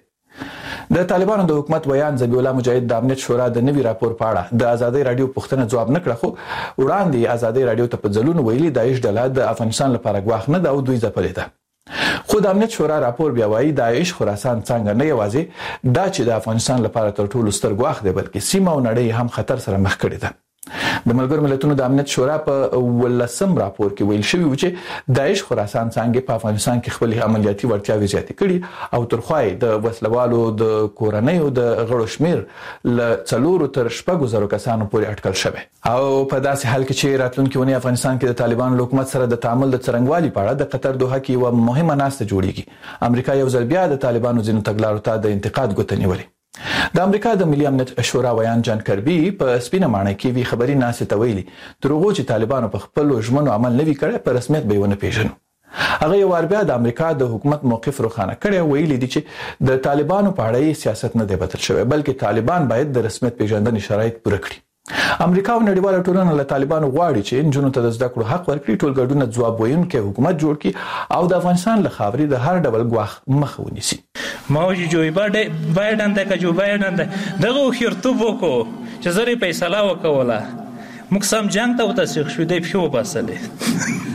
د طالبانو د حکومت ویان ذبیح الله مجاهد د امنیت شورا د نوي راپور په اړه د ازادي رادیو پوښتنه ځواب نه کړ، خو وړاندې ازادي رادیو ته په ځلونو ویلي داعش ډله د افغانستان لپاره ګواښ نه ده او دوی ځپلې ده. خو د امنیت شورا راپور بیا وایي داعش خراسان څنګه نه یوازې دا چې د افغانستان لپاره تر ټولو ستر ګواښ دی بلکې سیمه او نړۍ هم خطر سره مخ کړې ده. د ملګرو ملتونو د امنیت شورا په ولسم راپور کې ویل شوی و چې داعش خراسان څنګه په افغانستان کې خپل عملیاتي وړتیاوې زیاتې کړي او ترخوای د وسلوالو د کورنیو د غړو شمیر ل څلورو تر شپږو زرو کسانو پورې اټکل شوی. او په داسې حال کې چې راتلونکي ونی افغانستان کې د طالبانو حکومت سره د تعامل د څرنګوالي په اړه د قطر دوحه کې یو مهمه ناسته جوړیږي. امریکا یو ځل بیا د طالبانو ځینو تګلارو ته د انتقاد ګوته نیولې. د امریکا د ملي امنیت شورا ویان جان کربي په سپینه ماڼۍ کې وی خبري ناسې ته ویلي تر هغه چې طالبانو په خپل ژمنو عمل نه وی کړی په رسمیت به ونه پیژنو. هغه یو ور بیا د امریکا د حکومت موقف روښانه کړی، ویلي دي چې د طالبانو په اړه سیاست نه دی بدل شوی بلکې طالبان باید د رسمیت پیژندنې شرایط پوره کړي. امریکا او نړیواله ټولنه له طالبانو غواړي چې نجونو ته د زده کړو حق ورکړي، ټولګډونه ځواب ویونکي حکومت جوړ کړي او د افغانستان له خاورې د هر ډول ګواښ مخه ونیسي. موجی جو بایدن ته جو بایدن ته دغه خیرتوب وکړو چې زری فیصله وکوله موږ سم جنگ ته وتسخ شو دی په وباسلې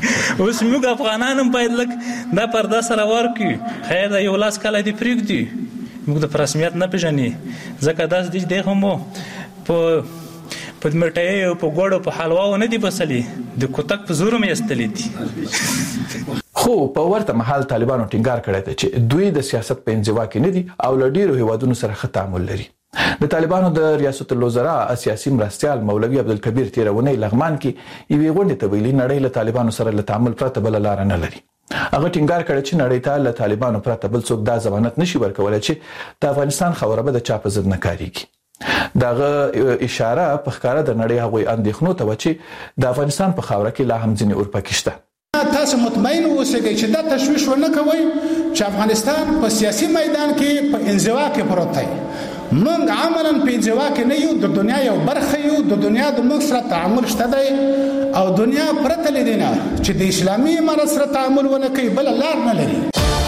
اوس موږ افغانان هم باید لکه دا پرده سره ورکړو. خیر دا یو لاس کله دې پرېږدي موږ د رسمیت نه پېژني ځکه داس دی هم په په مرټۍ او په ګوړو په حلوا نه دی بسلي د کوتک په زور مې استلې دي. خو په ورته مهال طالبانو ټینګار کړی دی چې دوی د سیاست په انزوا کې نه دي او له ډیرو هیوادونو سره ښه تعامل لري. د طالبانو د ریاست الوزرا سیاسي مرستیال مولوي عبدالکبیر تیرونی لغمان کې یوې غونډې ته ویلي نړۍ له طالبانو سره له تعامل پرته بل لار نه لري. هغه ټینګار کړی چې نړۍ ته له طالبانو پرته بل څوک دا ضمانت نشي ورکولای چې د افغانستان خاوره به د چا په ضد نه کاریږي. دغه اشاره په ښکاره د نړۍ هغوی اندېښنو ته و چې د افغانستان په خاوره کې لا هم ځینې اورپکي شته. تاسو مطمئن اوسئ چې دا تشویش ونه کوئ چې افغانستان په سیاسي میدان کې په انزوا کې پروت دی. موږ عملاً په انزوا کې نه یو، د دنیا یو برخه یو، د دنیا د موږ سره تعامل شته دی او دنیا پرته له دې نه چې د اسلامي امارت سره تعامل ونه کوي بل لار نه لري.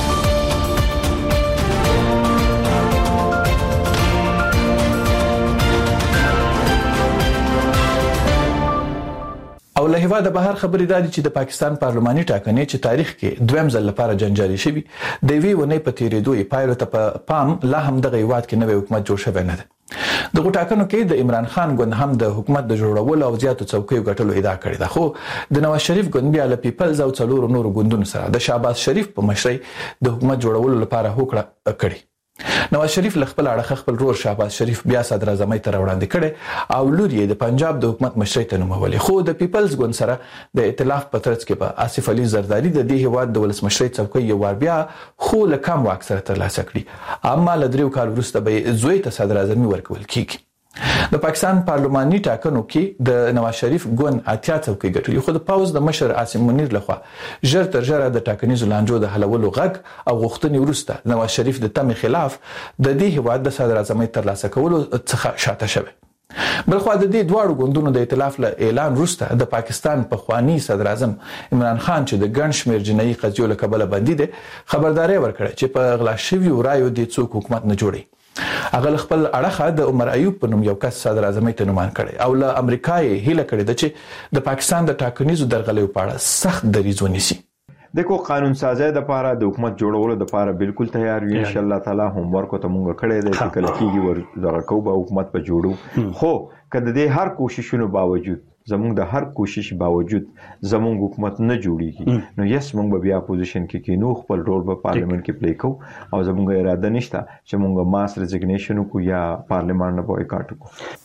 او له هیواده بهر خبرې دادي چې د پاکستان پارلماني ټاکنې چې تاریخ کې دویم ځل لپاره جنجالي شوي د یوې ونې په تیریدو یې پایلو ته په پام لا هم دغه هیواد کې نوی حکومت جوړ شوی نه دی. دغه ټاکنو کې د عمران خان ګوند هم د حکومت د جوړولو او زیاتو څوکیو ګټلو ادعا کړې ده، خو د نواز شریف ګوند بیا له پیپلز او څلورو نورو ګوندونو سره د شهباز شریف په مشرۍ د حکومت جوړولو لپاره هوکړه کړې. نواز شریف له خپل اړخ خپل رور شهباز شریف بیا صدر اعظمۍ ته راوړاندې کړي او لور یې د پنجاب د حکومت مشرۍ ته نومولې. خو د پیپلز ګوند سره د ائتلاف په ترڅ کې به آصف علي زرداري د دې هیواد د ولسمشرۍ څوکۍ یو وار بیا خو له کم واک سره ترلاسه کړي، اما له دریو کال وروسته به زوی ته صدر اعظمي ورکول کیږي. د پاکستان پارلماني ټاکنو کې د نواز شریف ګوند اتیا څوکۍ ګټلې، خو د پاوز د مشر عاصم منیر لخوا ژر تر ژره د ټاکنیزو لانجو د حلولو غږ او غوښتنې وروسته نواز شریف د تمې خلاف د دې هیواد د صدر اعظمۍ ترلاسه کولو څخه شاته شوی. بلخوا د دې دواړو ګوندونو د ائتلاف له اعلان وروسته د پاکستان پخوانی صدر اعظم عمران خان چې د ګڼ شمېر جنایي قضیو له کبله بندي دی خبرداری ورکړه چې په غلا شویو رایو دې څوک حکومت نه جوړي. هغه خپل اړخه د عمر ایوب په نوم یو کس صدر اعظمۍ ته نومان کړي او له امریکا یې هیله کړې ده چې د پاکستان د ټاکنیزو درغلیو په اړه سخت دریځ ونیسي. دغه قانون سازي د لپاره د حکومت جوړولو د لپاره بالکل تیار یو ان شاء الله تعالی هم ورکو ته مونږ کړی دی چې کله کېږي ور دغه کوو حکومت په جوړو. خو کله د هر کوششونو باوجود زمونږ د هر کوشش باوجود زمونږ حکومت نه جوړیږي نو یس مونږ بیا پوزیشن کې کینو خپل رول په پارلیمنت کې پلی کوو او زمونږ اراده نشته چې مونږ ماس ریزګنیشن کو یا پارلیمان نه بویکاټ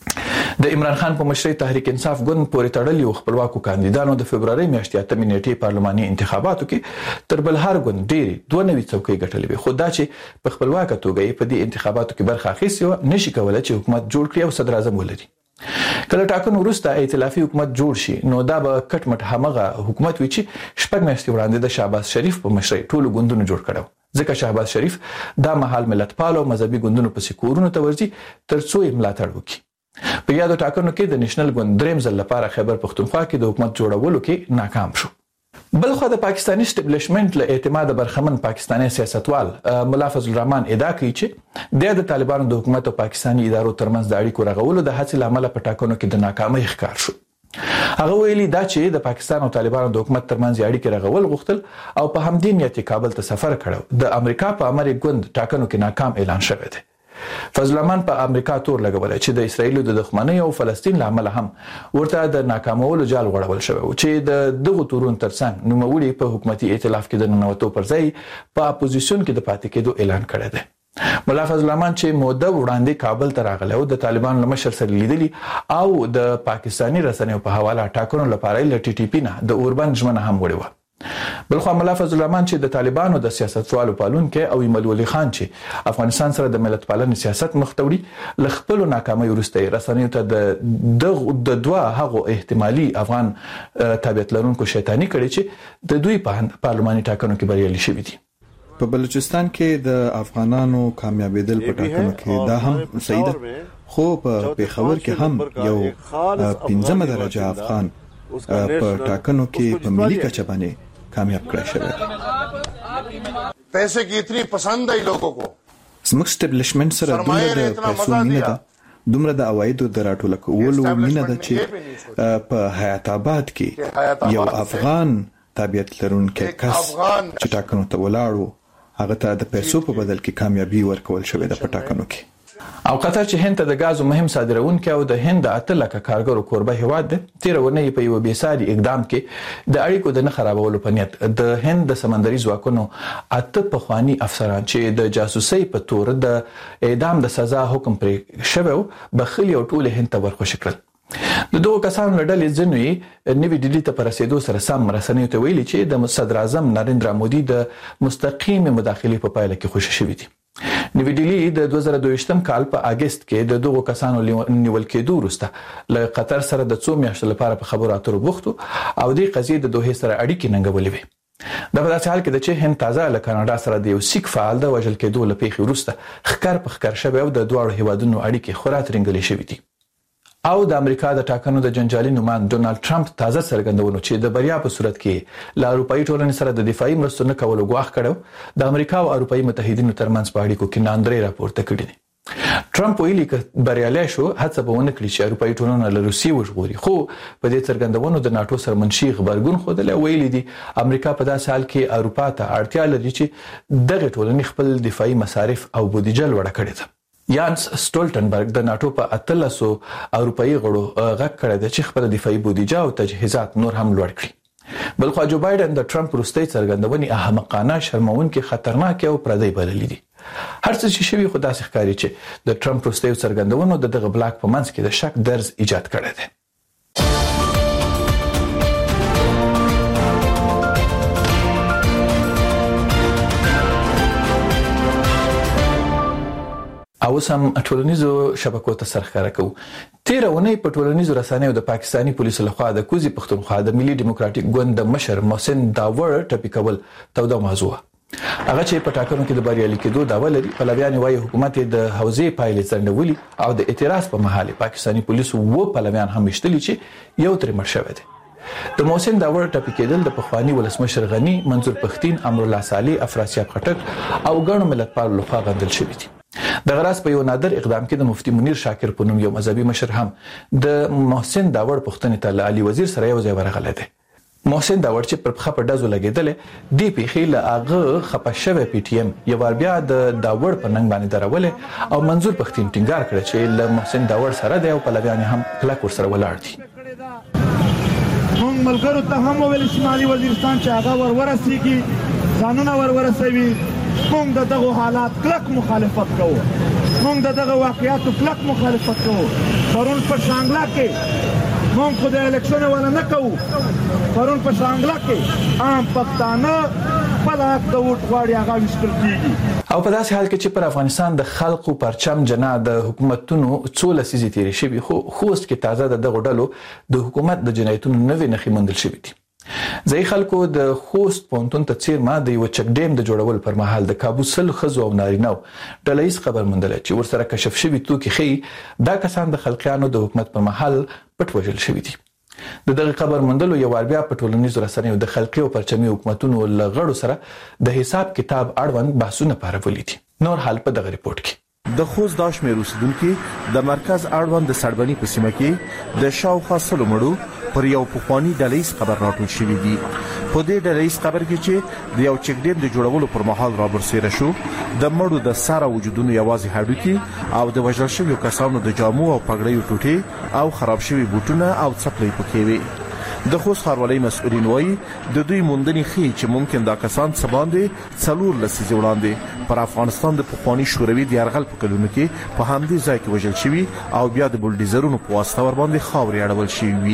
کو. د عمران خان په مشرۍ تحریک انصاف ګوند پورې تړلي خپلواکو کاندیدانو د فبرवरी میاشتې اتمې نیټې پارلماني انتخاباتو کې تر بل هر ګوند ډېری دوه نوي څوکۍ ګټلې وي، خو دا چې په خپلواکه توګه په دې انتخاباتو کې برخه اخیستې و نشي کولای چې حکومت جوړ کړي او صدر اعظم ولري. کله ټاکنو وروسته ائتلافي حکومت جوړ شي نو دا به کټ مټ همغه حکومت وي چې شپږ میاشتې وړاندې د شهباز شریف په مشرۍ ټولو ګوندونو جوړ کړو، ځکه شهباز شریف دا مهال ملتپال او مذهبي ګوندونو پسې کورونو ته ورځي ترڅو یې ملاتړ وکړي. په یادو ټاکنو کې د نېشنل ګوند دریم ځل لپاره خیبر پښتونخوا کې د حکومت جوړولو کې ناکام شو. بلخو د پاکستاني اسټابلیشمنت له اعتماد برخمن پاکستاني سیاستوال مولا فضل الرحمن ادعا کوي چې د طالبانو د حکومت او پاکستاني ادارو ترمنځ د اړیکو رغولو د هڅې لامل په ټاکنو کې د ناکامۍ ښکار شو. هغه ویلي دا چې د پاکستان او طالبانو د حکومت ترمنځ اړیکې رغول غوښتل او په همدې نیت کابل ته سفر کړو. د امریکا په امر ګوند ټاکنو کې ناکام اعلان شوی دی. فضل الرحمن په امریکا تور لګولای چې د اسرایل د دښمنۍ او فلسطین لامل هم ورته د ناکامولو جال غوړول شوی چې د دغه تورون ترڅنګ نوموړي په حکومتي ائتلاف کې د ننوتو پر ځای په اپوزیشن کې د پاتې کېدو اعلان کړی دی. مولا فضل الرحمن چې موده وړاندې کابل ته راغلی او د طالبانو له مشر سره لیدلی او د پاکستاني رسنیو په حواله ټاکنو لپاره ل ټي ټي پی نه د اوربن ژمنه هم وړي و. بلخو مولا فضل الرحمن چې د طالبانو د سیاستوالو پالونکو او ایمل ولی خان چې افغانستان سره د ملت پالنې سیاست مخ ته وړي ل خپل ناکامۍ وروسته رسنیو ته د د دوه هغو احتمالي افغان تابعیت لرونکو شیطانی کړي چې د دوی په پارلماني ټاکنو کې بریالي شوي دي. په بلوچستان کې د افغانانو کامیابیدل په ټاکنو کې دا هم صحیح ده، خو په پیښور کې هم یو پنځمه درجه افغان په ټاکنو کې په ملي کچه باندې کامیاب کړی شوی. پیسے کی اتنی پسند ہے لوگوں کو زموږ اسټابلیشمنت سره دومره د پیسو مینه ده، دومره د عوایدو د راټولولو مینه ده چې په حیات آباد کې یو افغان تابعیت لرونکي کس چې ټاکنو ته ولاړو هغه ته د پیسو په بدل کې کامیابی ورکول شوې ده په ټاکنو کې. او قطر چې هند ته د غازو مهم صادرونکي او د هند اته لکه کارګرو کوربه هیواد ده تیر ونه په یو بیساري اقدام کې د اړیکو د نه خرابولو په نیت د هند د سمندري ځواکونو اته پخوانی افسران چې د جاسوسي په تور د اعدام د سزا حکم پرې شوی بخلی او ټول هند ته ورخوش کړل. د دوه کسانو لړل ځنوي نوې ډیلی ته پر رسیدو سره سم رسنیو ته ویلي چې د صدر اعظم نریندرا مودي د مستقیم مداخله په پایله کې خوشی شوی دي. نوې ډیلی د دوه زره دوه کال په اگست کې د دوه کسانو نیول کېدو وروسته له قطر سره د څو میاشتو لپاره په خبرو اترو بوختو او د قضیې د دوه سره اړیکې ننګولې وي. د په داسې حال کې د چې هند تازه له کاناډا سره د یو سیک فعال د وژل کېدو لپاره وروسته خکر په خکر شوی او د دوه هیوادونو اړیکې خورا ترنګلې شوې دي. او د امریکا د ټاکنو د جنجالي نومان ډونالد ټرمپ تازه څرګندونه چې د بریا په صورت کې له اروپאי ټولنې سره د دفاعي مرستو نه کولو غواخ کړو د امریکا او اروپאי متحدینو ترمنځ په اړیکو کې ناندري راپورته کړی دی. ټرمپ ویلي چې بریالي شو هڅه به ونه کړي چې اروپאי ټولنه له روسیې وژغوري خو په دې څرګندونو د ناتو سره منشي خبرګون خوده ویلي دي امریکا په داسې حال کې اروپا ته اړتیا لري چې دغه ټولنې خپل دفاعي مصارف او بودیجه لوړه کړي ده. یانس سټولټنبرګ د ناتو په اتلسو اروپאי غړو غږ کړی دی چې خپل دفاعي بودیجه او تجهیزات نور هم لوړ کړي. بلخو جو بایدن د ټرمپ وروستۍ څرګندونې احمقانه شرمونکې خطرناک او پردی بللې دي. هر څه چې شوی خو داسې ښکاري چې د ټرمپ وروستۍ څرګندونو د دغه بلاک په منځ کې د شک درز ایجاد کړی دی. او سم ټولنیزو شبکو ته سرخاره کوو. تیر اونۍ په ټولنیزو رسنیو د پاکستانی پولیسو لخوا د کوزي پښتونخوا د ملي ډیموکراټیک ګوند د مشر محسن داور ټپي کول توده موضوع هغه چې په ټاکنو کې د بریالي کېدو داوا لري. پلویان وايي حکومت د حوزې پایلې څنډولي او د اعتراض په محل پاکستانی پولیسو و پلویان هم مشتلي چې یو تر مر شوی دی. د محسن داور ټپي کېدل د پخوانی ولسمشر غنی منظور پښتين امر الله صالح افراسیاب خټک او ګڼو ملتپال لخوا غندل شوی دي. د غراس په یو نادر اقدام کې د مفتي منیر شاکر په نوم یو مذهبي مشر هم د محسن داور پښتنې ته علي وزیر سره یو ځای ورغلی دی. محسن داور چې پر خپه ډزو لګیدل دی په خیله اغه خپه شوی پی ټی ایم یو ور بیا د داور په ننګ باندې درولې او منظور پښتين ټینګار کړ چې له محسن داور سره دی او پلویان هم کلک ور سره ولاړ دي. موږ ملګرو ته هم ویل شمالي وزیرستان چې هغه ور ورسېږي ځانونه ور ورسوي. موږ دغه حالات کلک مخالفت کوو. موږ دغه واقعیاتو کلک مخالفت کوو. پرون په شانګلا کې موږ خو د الیکشن ولا نه کوو. پرون په شانګلا کې عام پښتانه خپل حق د ووټ غواړي هغه وشتل کیږي. او په داسې حال کې چې پر افغانستان د خلکو پرچم جنا د حکومتونو څو لسیزې تیرې شوي خو خوست کې تازه د دغه ډلو د حکومت د جنایتونو نوې نښې موندل شوي دي. ځای خلکو د خوست پونتون ته چیر ما د یو چک ډیم د جوړول پر مهال د کابوسل خزو او نارینو ډلهیز خبر مندل چې ورسره کشف شوی توکي خي دا کسان د خلقیانو د حکومت پر مهال پټ وژل شوی دي. د دغه خبر مندلو یو ور بیا په ټولنیزو رسنیو د خلقي او پرچمي حکومتونو لغړو سره د حساب کتاب اړوند بحثونه پارولې دي. نور حال په دغه ریپورت کې د خوست داشمیر اوسیدونکو د مرکز اړوند د سړبني په سیمه کې د شاوخوا سلو مړو پر یو پخوانی ډلهیز خبر راټول شوی دی. په دې ډلهیز خبر کې چې د یو چک ډیم د جوړولو پر مهال رابرسېره شو د مړو د ساره وجودونو یوازې هډوکي او د وژل شویو کسانو د جامو او پګړیو ټوټې او خراب شوی بوټونه او څپلۍ پکې وي. د خوست ښاروالۍ مسؤلین وایي د دوی موندنې ښیي چې ممکن دا کسان څه باندې څلور لسیزې وړاندې پر افغانستان د پخواني شوروي د یرغل په کلونو کې په همدې ځای کې وژل شوي او بیا د بولډیزرونو په واسطه ور باندې خاورې اړول شوي وي.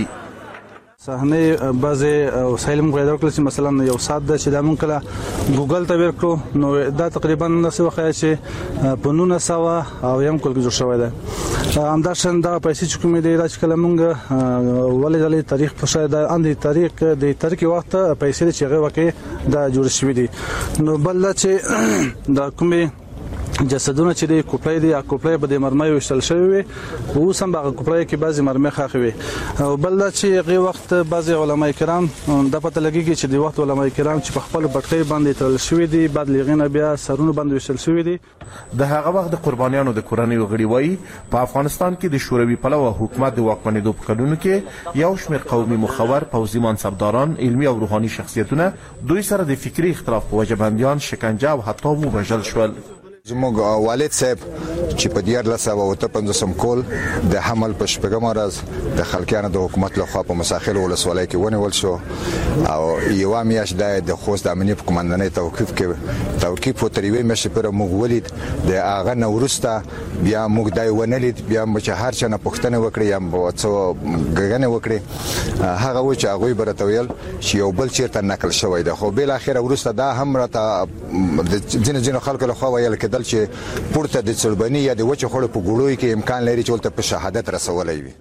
صحنه بعضی وسایل مو پیدا کړل چې مثلا یو سات د چې د مونږ کله ګوګل ته ورکړو نو دا تقریبا نسو وخت چې په نونه سوا او یم کول کې جوړ شوی دی. همداشن دا پیسې چې کومې دی چې کله مونږ ولې د تاریخ په شاید د اندي تاریخ د تاریخ وخت پیسې چې هغه وکي دا جوړ شوی دی. نو بل چې دا کومې جسدونه چې د کوپړې دی یا کوپړې به د مرمۍ وشتل شوی وي او سم به کوپړې کې بعضی مرمۍ خاخ وي او بل دا چې هغه وخت بعضی علما کرام د پته لګیږي چې د وخت علما کرام چې په خپل بټکۍ باندې تل شوی دي بعد لغینه بیا سرونه باندې وشتل شوی دي د هغه وخت د قربانیانو د کورنۍ غړي وایي په افغانستان کې د شوروي پلوه حکومت د واکمنېدو په کلونو کې یو شمېر قومي مخور پوځي منصبداران علمي او روحاني شخصیتونه دوی سره د فکري اختلاف په وجه بندیان شکنجه او حتی ووژل شول. زموږ والد صاحب چې په دیارلس سوه اوته پنځوسم کال د حمل په شپږم ورځ د خلکیانو د حکومت لخوا په مساخیل ولسوالۍ کې ونیول شو او یو میاشت د خوست د امنیت په قومندانۍ توقیف کې توقیف په تریوي مشه پر موږ ولید د اغه نورستا بیا موږ دای ونلید بیا چې هر چا نه پښتنه وکړي یا څو غغنه وکړي هغه و چې هغه برتویل چې یو بل چیرته نقل شوی ده خو بل اخر ورسته دا هم راته د جن جن خلکو لخوا ویل کې چې پورته د چلبني یا د وچه خړ په ګړوي کې امکان لري چې ولته په شهادت رسولای وي.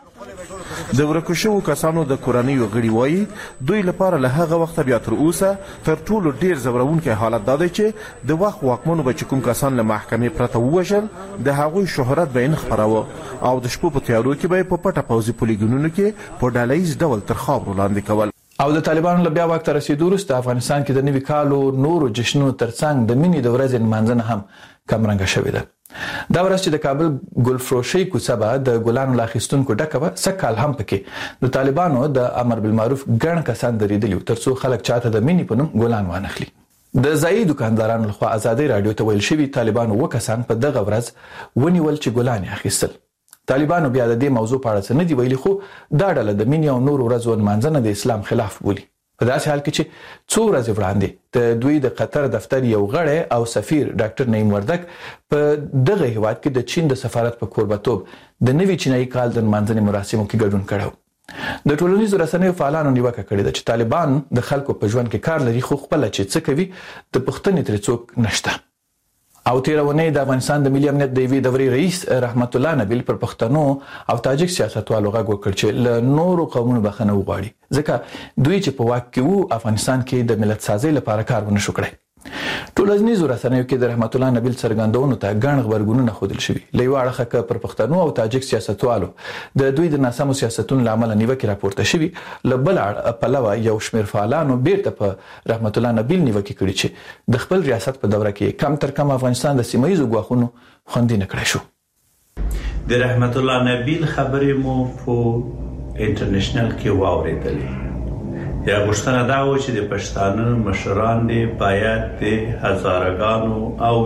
د ورکوشو کسانو د کورنۍ غړي وایي دوی لپاره له هغه وخت بیا تر اوسه تر ټولو ډیر زورونکي حالت دا دی چې د وخت واکمنو به کوم کسان له محکمې پرته ووژل د هغوی شهرت به نه خبرو او د شپو په تیارو کې به په پټه پوزي پولیګونو کې په ډالایز ډول تر خاورو لاندې کول. او د طالبانو له بیا وخت رسیدو وروسته افغانستان کې د نوي کالو نورو جشنونو ترڅنګ د مینې د ورځې نمانځنه هم کمرنګه شوې ده. دا ورځ چې د کابل ګلفروشي کوڅه به د ګلانو لاخیستونکو ډکه به سکهال هم پکې د طالبانو د امر بالمعروف ګڼ کسان درېدلي ترڅو خلک چاته د مینې په نوم ګلان وانخلي. د ځایي دکاندارانو لخوا ازادي رادیو ته ویل شوی طالبانو وکسان په دغه ورځ ونیول چې ګلان اخیستل. طالبانو بیا د دې موضوع په اړه څه نه دی ویلي خو دا ډله د مینې او نورو ورځو نمانځنه د اسلام خلاف بولي. په داسې حال کې چې څو ورځې وړاندې د دوی د قطر دفتر یو غړی او سفیر ډاکټر نعیم وردک په دغه هیواد کې د چین د سفارت په کوربتوب د نوي چینایي کال د نمانځنې مراسمو کې ګډون کړو. د ټولنیزو رسنیو فعالانو نیوکه کړې ده چې طالبان د خلکو په ژوند کې کار لري خو خپل چې څه کوي د پښتنې تر څوک نشته. او تیرونه د افغانستان د ملي امنیت د وی دوري رئیس رحمت الله نبیل پر پښتنو او تاجک سیاستوالو غږ وکړ چې له نورو قومونو بخنه وغواړي ځکه دوی چې په واک کې وو افغانستان کې د ملت سازي لپاره کار ونه شو کړی. ټولنیزو رسنیو کې د رحمت الله نبیل څرګندونو ته ګڼ خبرګونونه خودل شوی لوي اړخه ک پر پښتنو او تاجک سیاستوالو د دوی د ناسمو سیاستونو لامل نیوکه راپورته شوی لبل پلوه یو شمیر فعالانو بیرته په رحمت الله نبیل نیوکه کړي چې د خپل ریاست په دوره کې کم تر کم افغانستان د سیمایي غواخونو خوندې نه کړی شو. د رحمت الله نبیل خبرې مو په انټرنیشنل کې واوریدلې. یا غوښتنه دا و چې د پښتانه مشران دي باید د هزارګانو او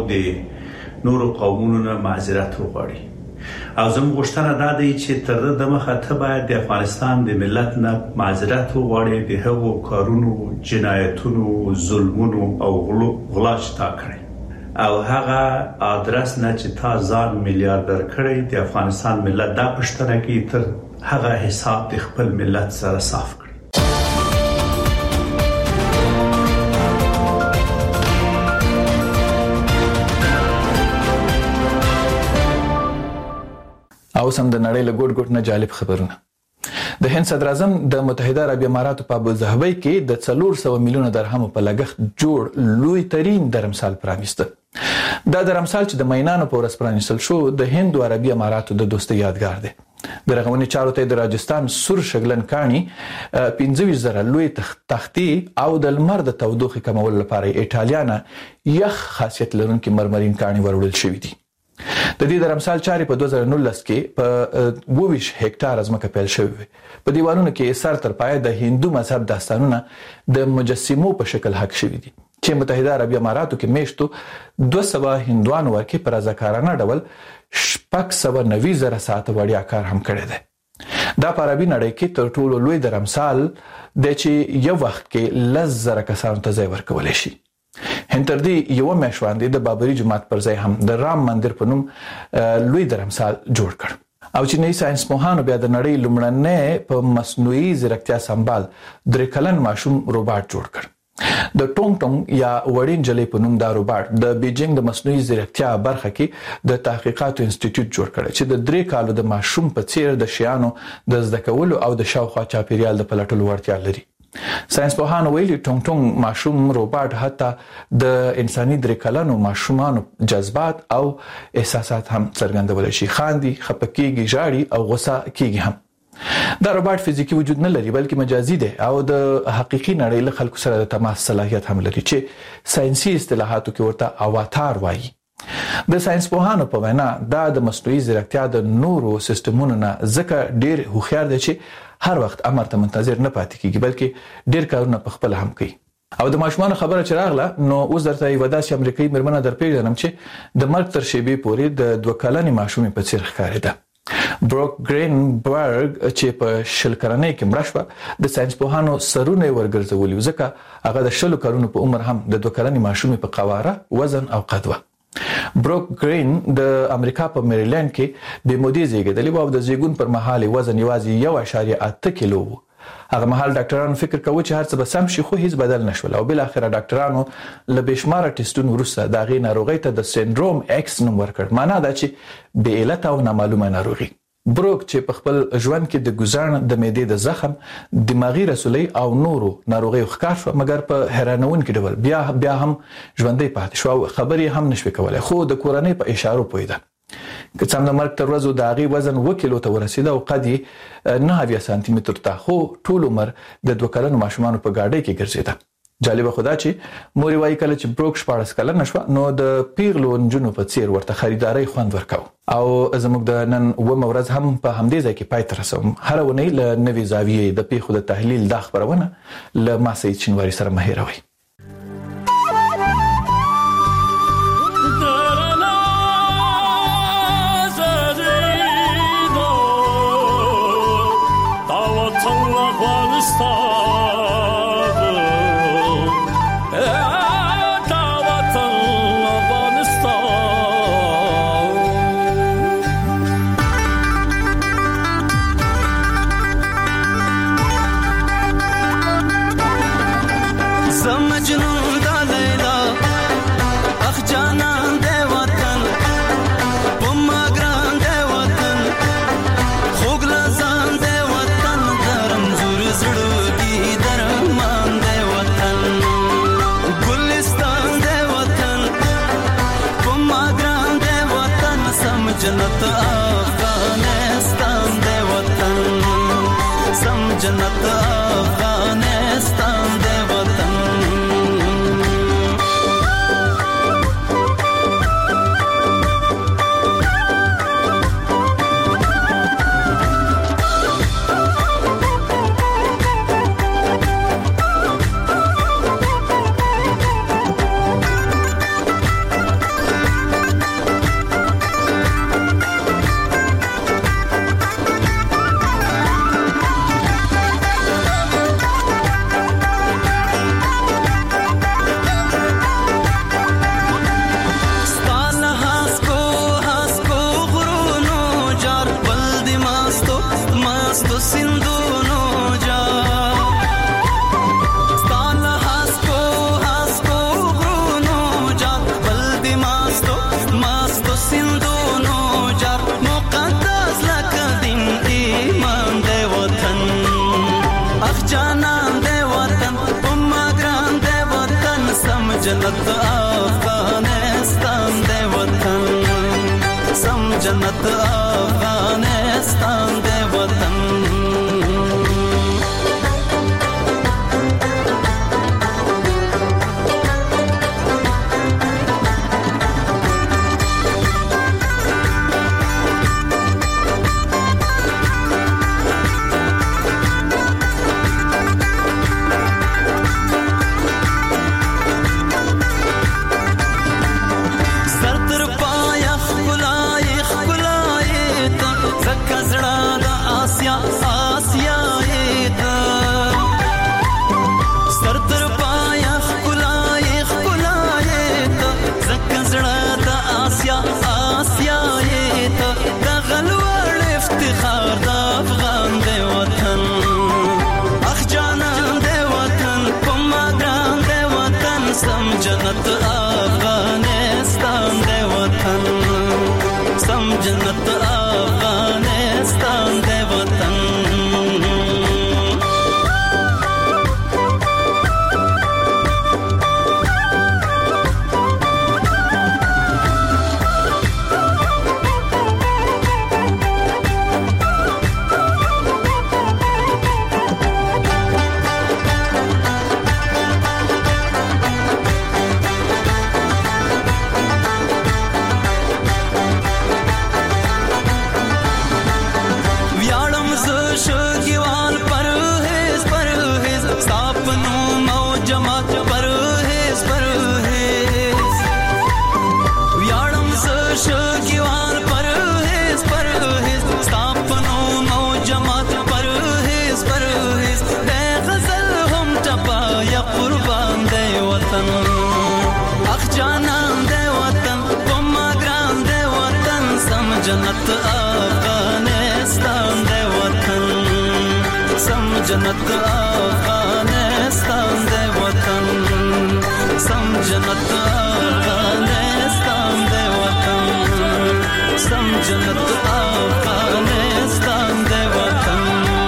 د نورو قومونو نه معذرت وغواړي او زموږ غوښتنه دا دی چې تر د مخه ته باید د افغانستان د ملت نه معذرت وغواړي د هغو کارونو جنایتونو ظلمونو او غلا چې تا کړی او هغه ادرس نه چې تا ځان میلیارډر کړی د افغانستان ملت دا پښتنه کوي تر هغه حساب د خپل ملت سره صاف کړي. او سم د نړۍ له ګوټ ګوټ نه جالب خبرونه. د هند صدر اعظم د متحده عربی اماراتو په ابوظبي کې د څلور سوه میلیونه درهم په لګښت جوړ لوی ترين درمسال پرانیسته. دا درمسال چې د مینانو په ورځ پرانیستل شو د هند او عربی اماراتو د دوستۍ یادګار دی. د رغونې چارو ته د راجستان سور شګلن کاني پنځه ویشت زره لوی تختی او د لمر د تودوخې کمولو لپاره ایټالیا نه یخ خاصیت لرونکي مرمرین کاني ورول شوې دي. د دې درمسال چارې په دوه زره نولس کې په اووه ویشت هکټار ځمکه پیل شوې. په دیوالونو کې سر تر پایه د هندو مذهب داستانونه د مجسمو په شکل حک شوي دي چې متحده عربی اماراتو کې میشتو دوه سوه هندوانو ورکې پر رضاکارانه ډول شپږ سوه نوي زره ساعته وړیا کار هم کړی دی. دا په عربي نړۍ کې تر ټولو لوی درمسال دی چې یو وخت کې لس زره کسانو ته ځای ورکولی شي. هند تر دې یو میاشت وړاندې د بابري جومات پر ځای هم د رام مندر په نوم لوی درمسال جوړ کړ. او چینایي ساينس پوهانو بیا د نړۍ لومړنی په مصنوعي ځیرکتیا سمبال درې کلن ماشوم روباټ جوړ کړ. د ټونګ ټونګ یا وړین جلې په نوم دا روباټ د بیجینګ د مصنوعي ځیرکتیا برخه کې د تحقیقاتو انسټیټیوټ جوړ کړ چې د درې کالو د ماشوم په څیر د شیانو د زده کولو او د شاوخوا چاپیریال د پلټلو وړتیا لري. ساينس پوهانو ویلي ټونګ ټونګ ماشوم روباټ حتی د انساني درې کلنو ماشومانو جذبات او احساسات هم څرګندولی شي. خاندي، خپکیږي، ژاړي او غوسه کیږي هم. دا روباټ فزیکی وجود نه لري بلکې مجازي دی او د حقيقي نړۍ له خلکو سره د تماس صلاحیت هم لري چې ساينسي اصطلاحاتو کې ورته اواتار وایي. د ساينس پوهانو په وینا دا د مصنوعي ځیرکتیا د نورو سیستمونو نه ځکه ډیر هوښیار دی چې هر وخت امر ته منتظر نه پاتې کیږي بلکې ډیر کارونه په خپل هم کوي. او د ماشومان خبره چې راغله نو اوس درته یو داسې امریکایي مرمنه درپېژنم چې د مرګ تر شیبې پورې د دوه کلنې ماشومې په څیر ښکارېده. بروک گرینبرګ چې په شل کلنۍ کې مړه شوه د ساينس پوهانو سرونه ورګرځولي ځکه هغه د شلو کلونو په عمر هم د دوه کلنې ماشومې په قواره وزن او قد وه. بروک گرین د امریکا په میریلند کې د مودې زیږیدلی او د زیږون پر مهال وزن یوازې یو اعشاریه اته کیلو و. هغه مهال ډاکټرانو فکر کاوه چې هر څه به سم شي خو هیڅ بدل نشول او بل اخر ډاکټرانو له بشماره ټیسټونو وروسته د غي ناروغي ته د سندروم ایکس نوم ورکړ. معنی دا چې بې علت او نامعلومه ناروغي. بروک چې په خپل ژوند کې د ګزارن د معدې د زخم، دماغي رسولي او نورو ناروغیو ښکار شو مګر په حیرانونکي ډول بیا بیا هم ژوندۍ پاتې شو او خبرې هم نشوي کولای خو د کورنۍ په اشارو پوهیده. که څنګه د مرګ تر ورځو د هغې وزن اوه کیلو ته ورسېده او قد یې نهه اویا سانتي متر ته خو ټول عمر د دوه کلنو ماشومانو په ګاډۍ کې ګرځېده. جالبه خو دا چې مور یې وایي کله چې بروک شپاړس کلنه شوه نو د پیغلو نجونو په څیر ورته خریدارۍ خوند ورکاوه. او زموږ د نن اوومه ورځ هم په همدې ځای کې پای ته رسوم. هره اونۍ له نوې زاویې د پیښو د تحلیل دا خپرونه له ما سید شینواري سره مه هېروئ. جنت افغانستان دے وطن سم جنت افغانستان دے وطن جنت افغانستان دے وطن سم جنت افغانستان دے وطن جنت افغانستان دے وطن سم جنت افغانستان دے وطن جنت افغانستان دے وطن سم جنت افغانستان دے وطن سم جنت افغانستان دے وطن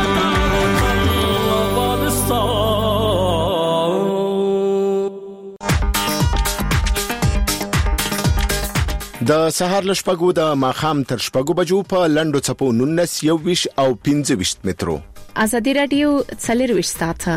د سهار لشپګو د ماخام تر شپګو بجو په لندو چپو نونس یو ویش او پنځه ویش مترو ازادي رادیو څلور ویش ساعته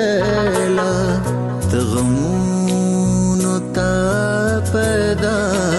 تغمون تا پیدا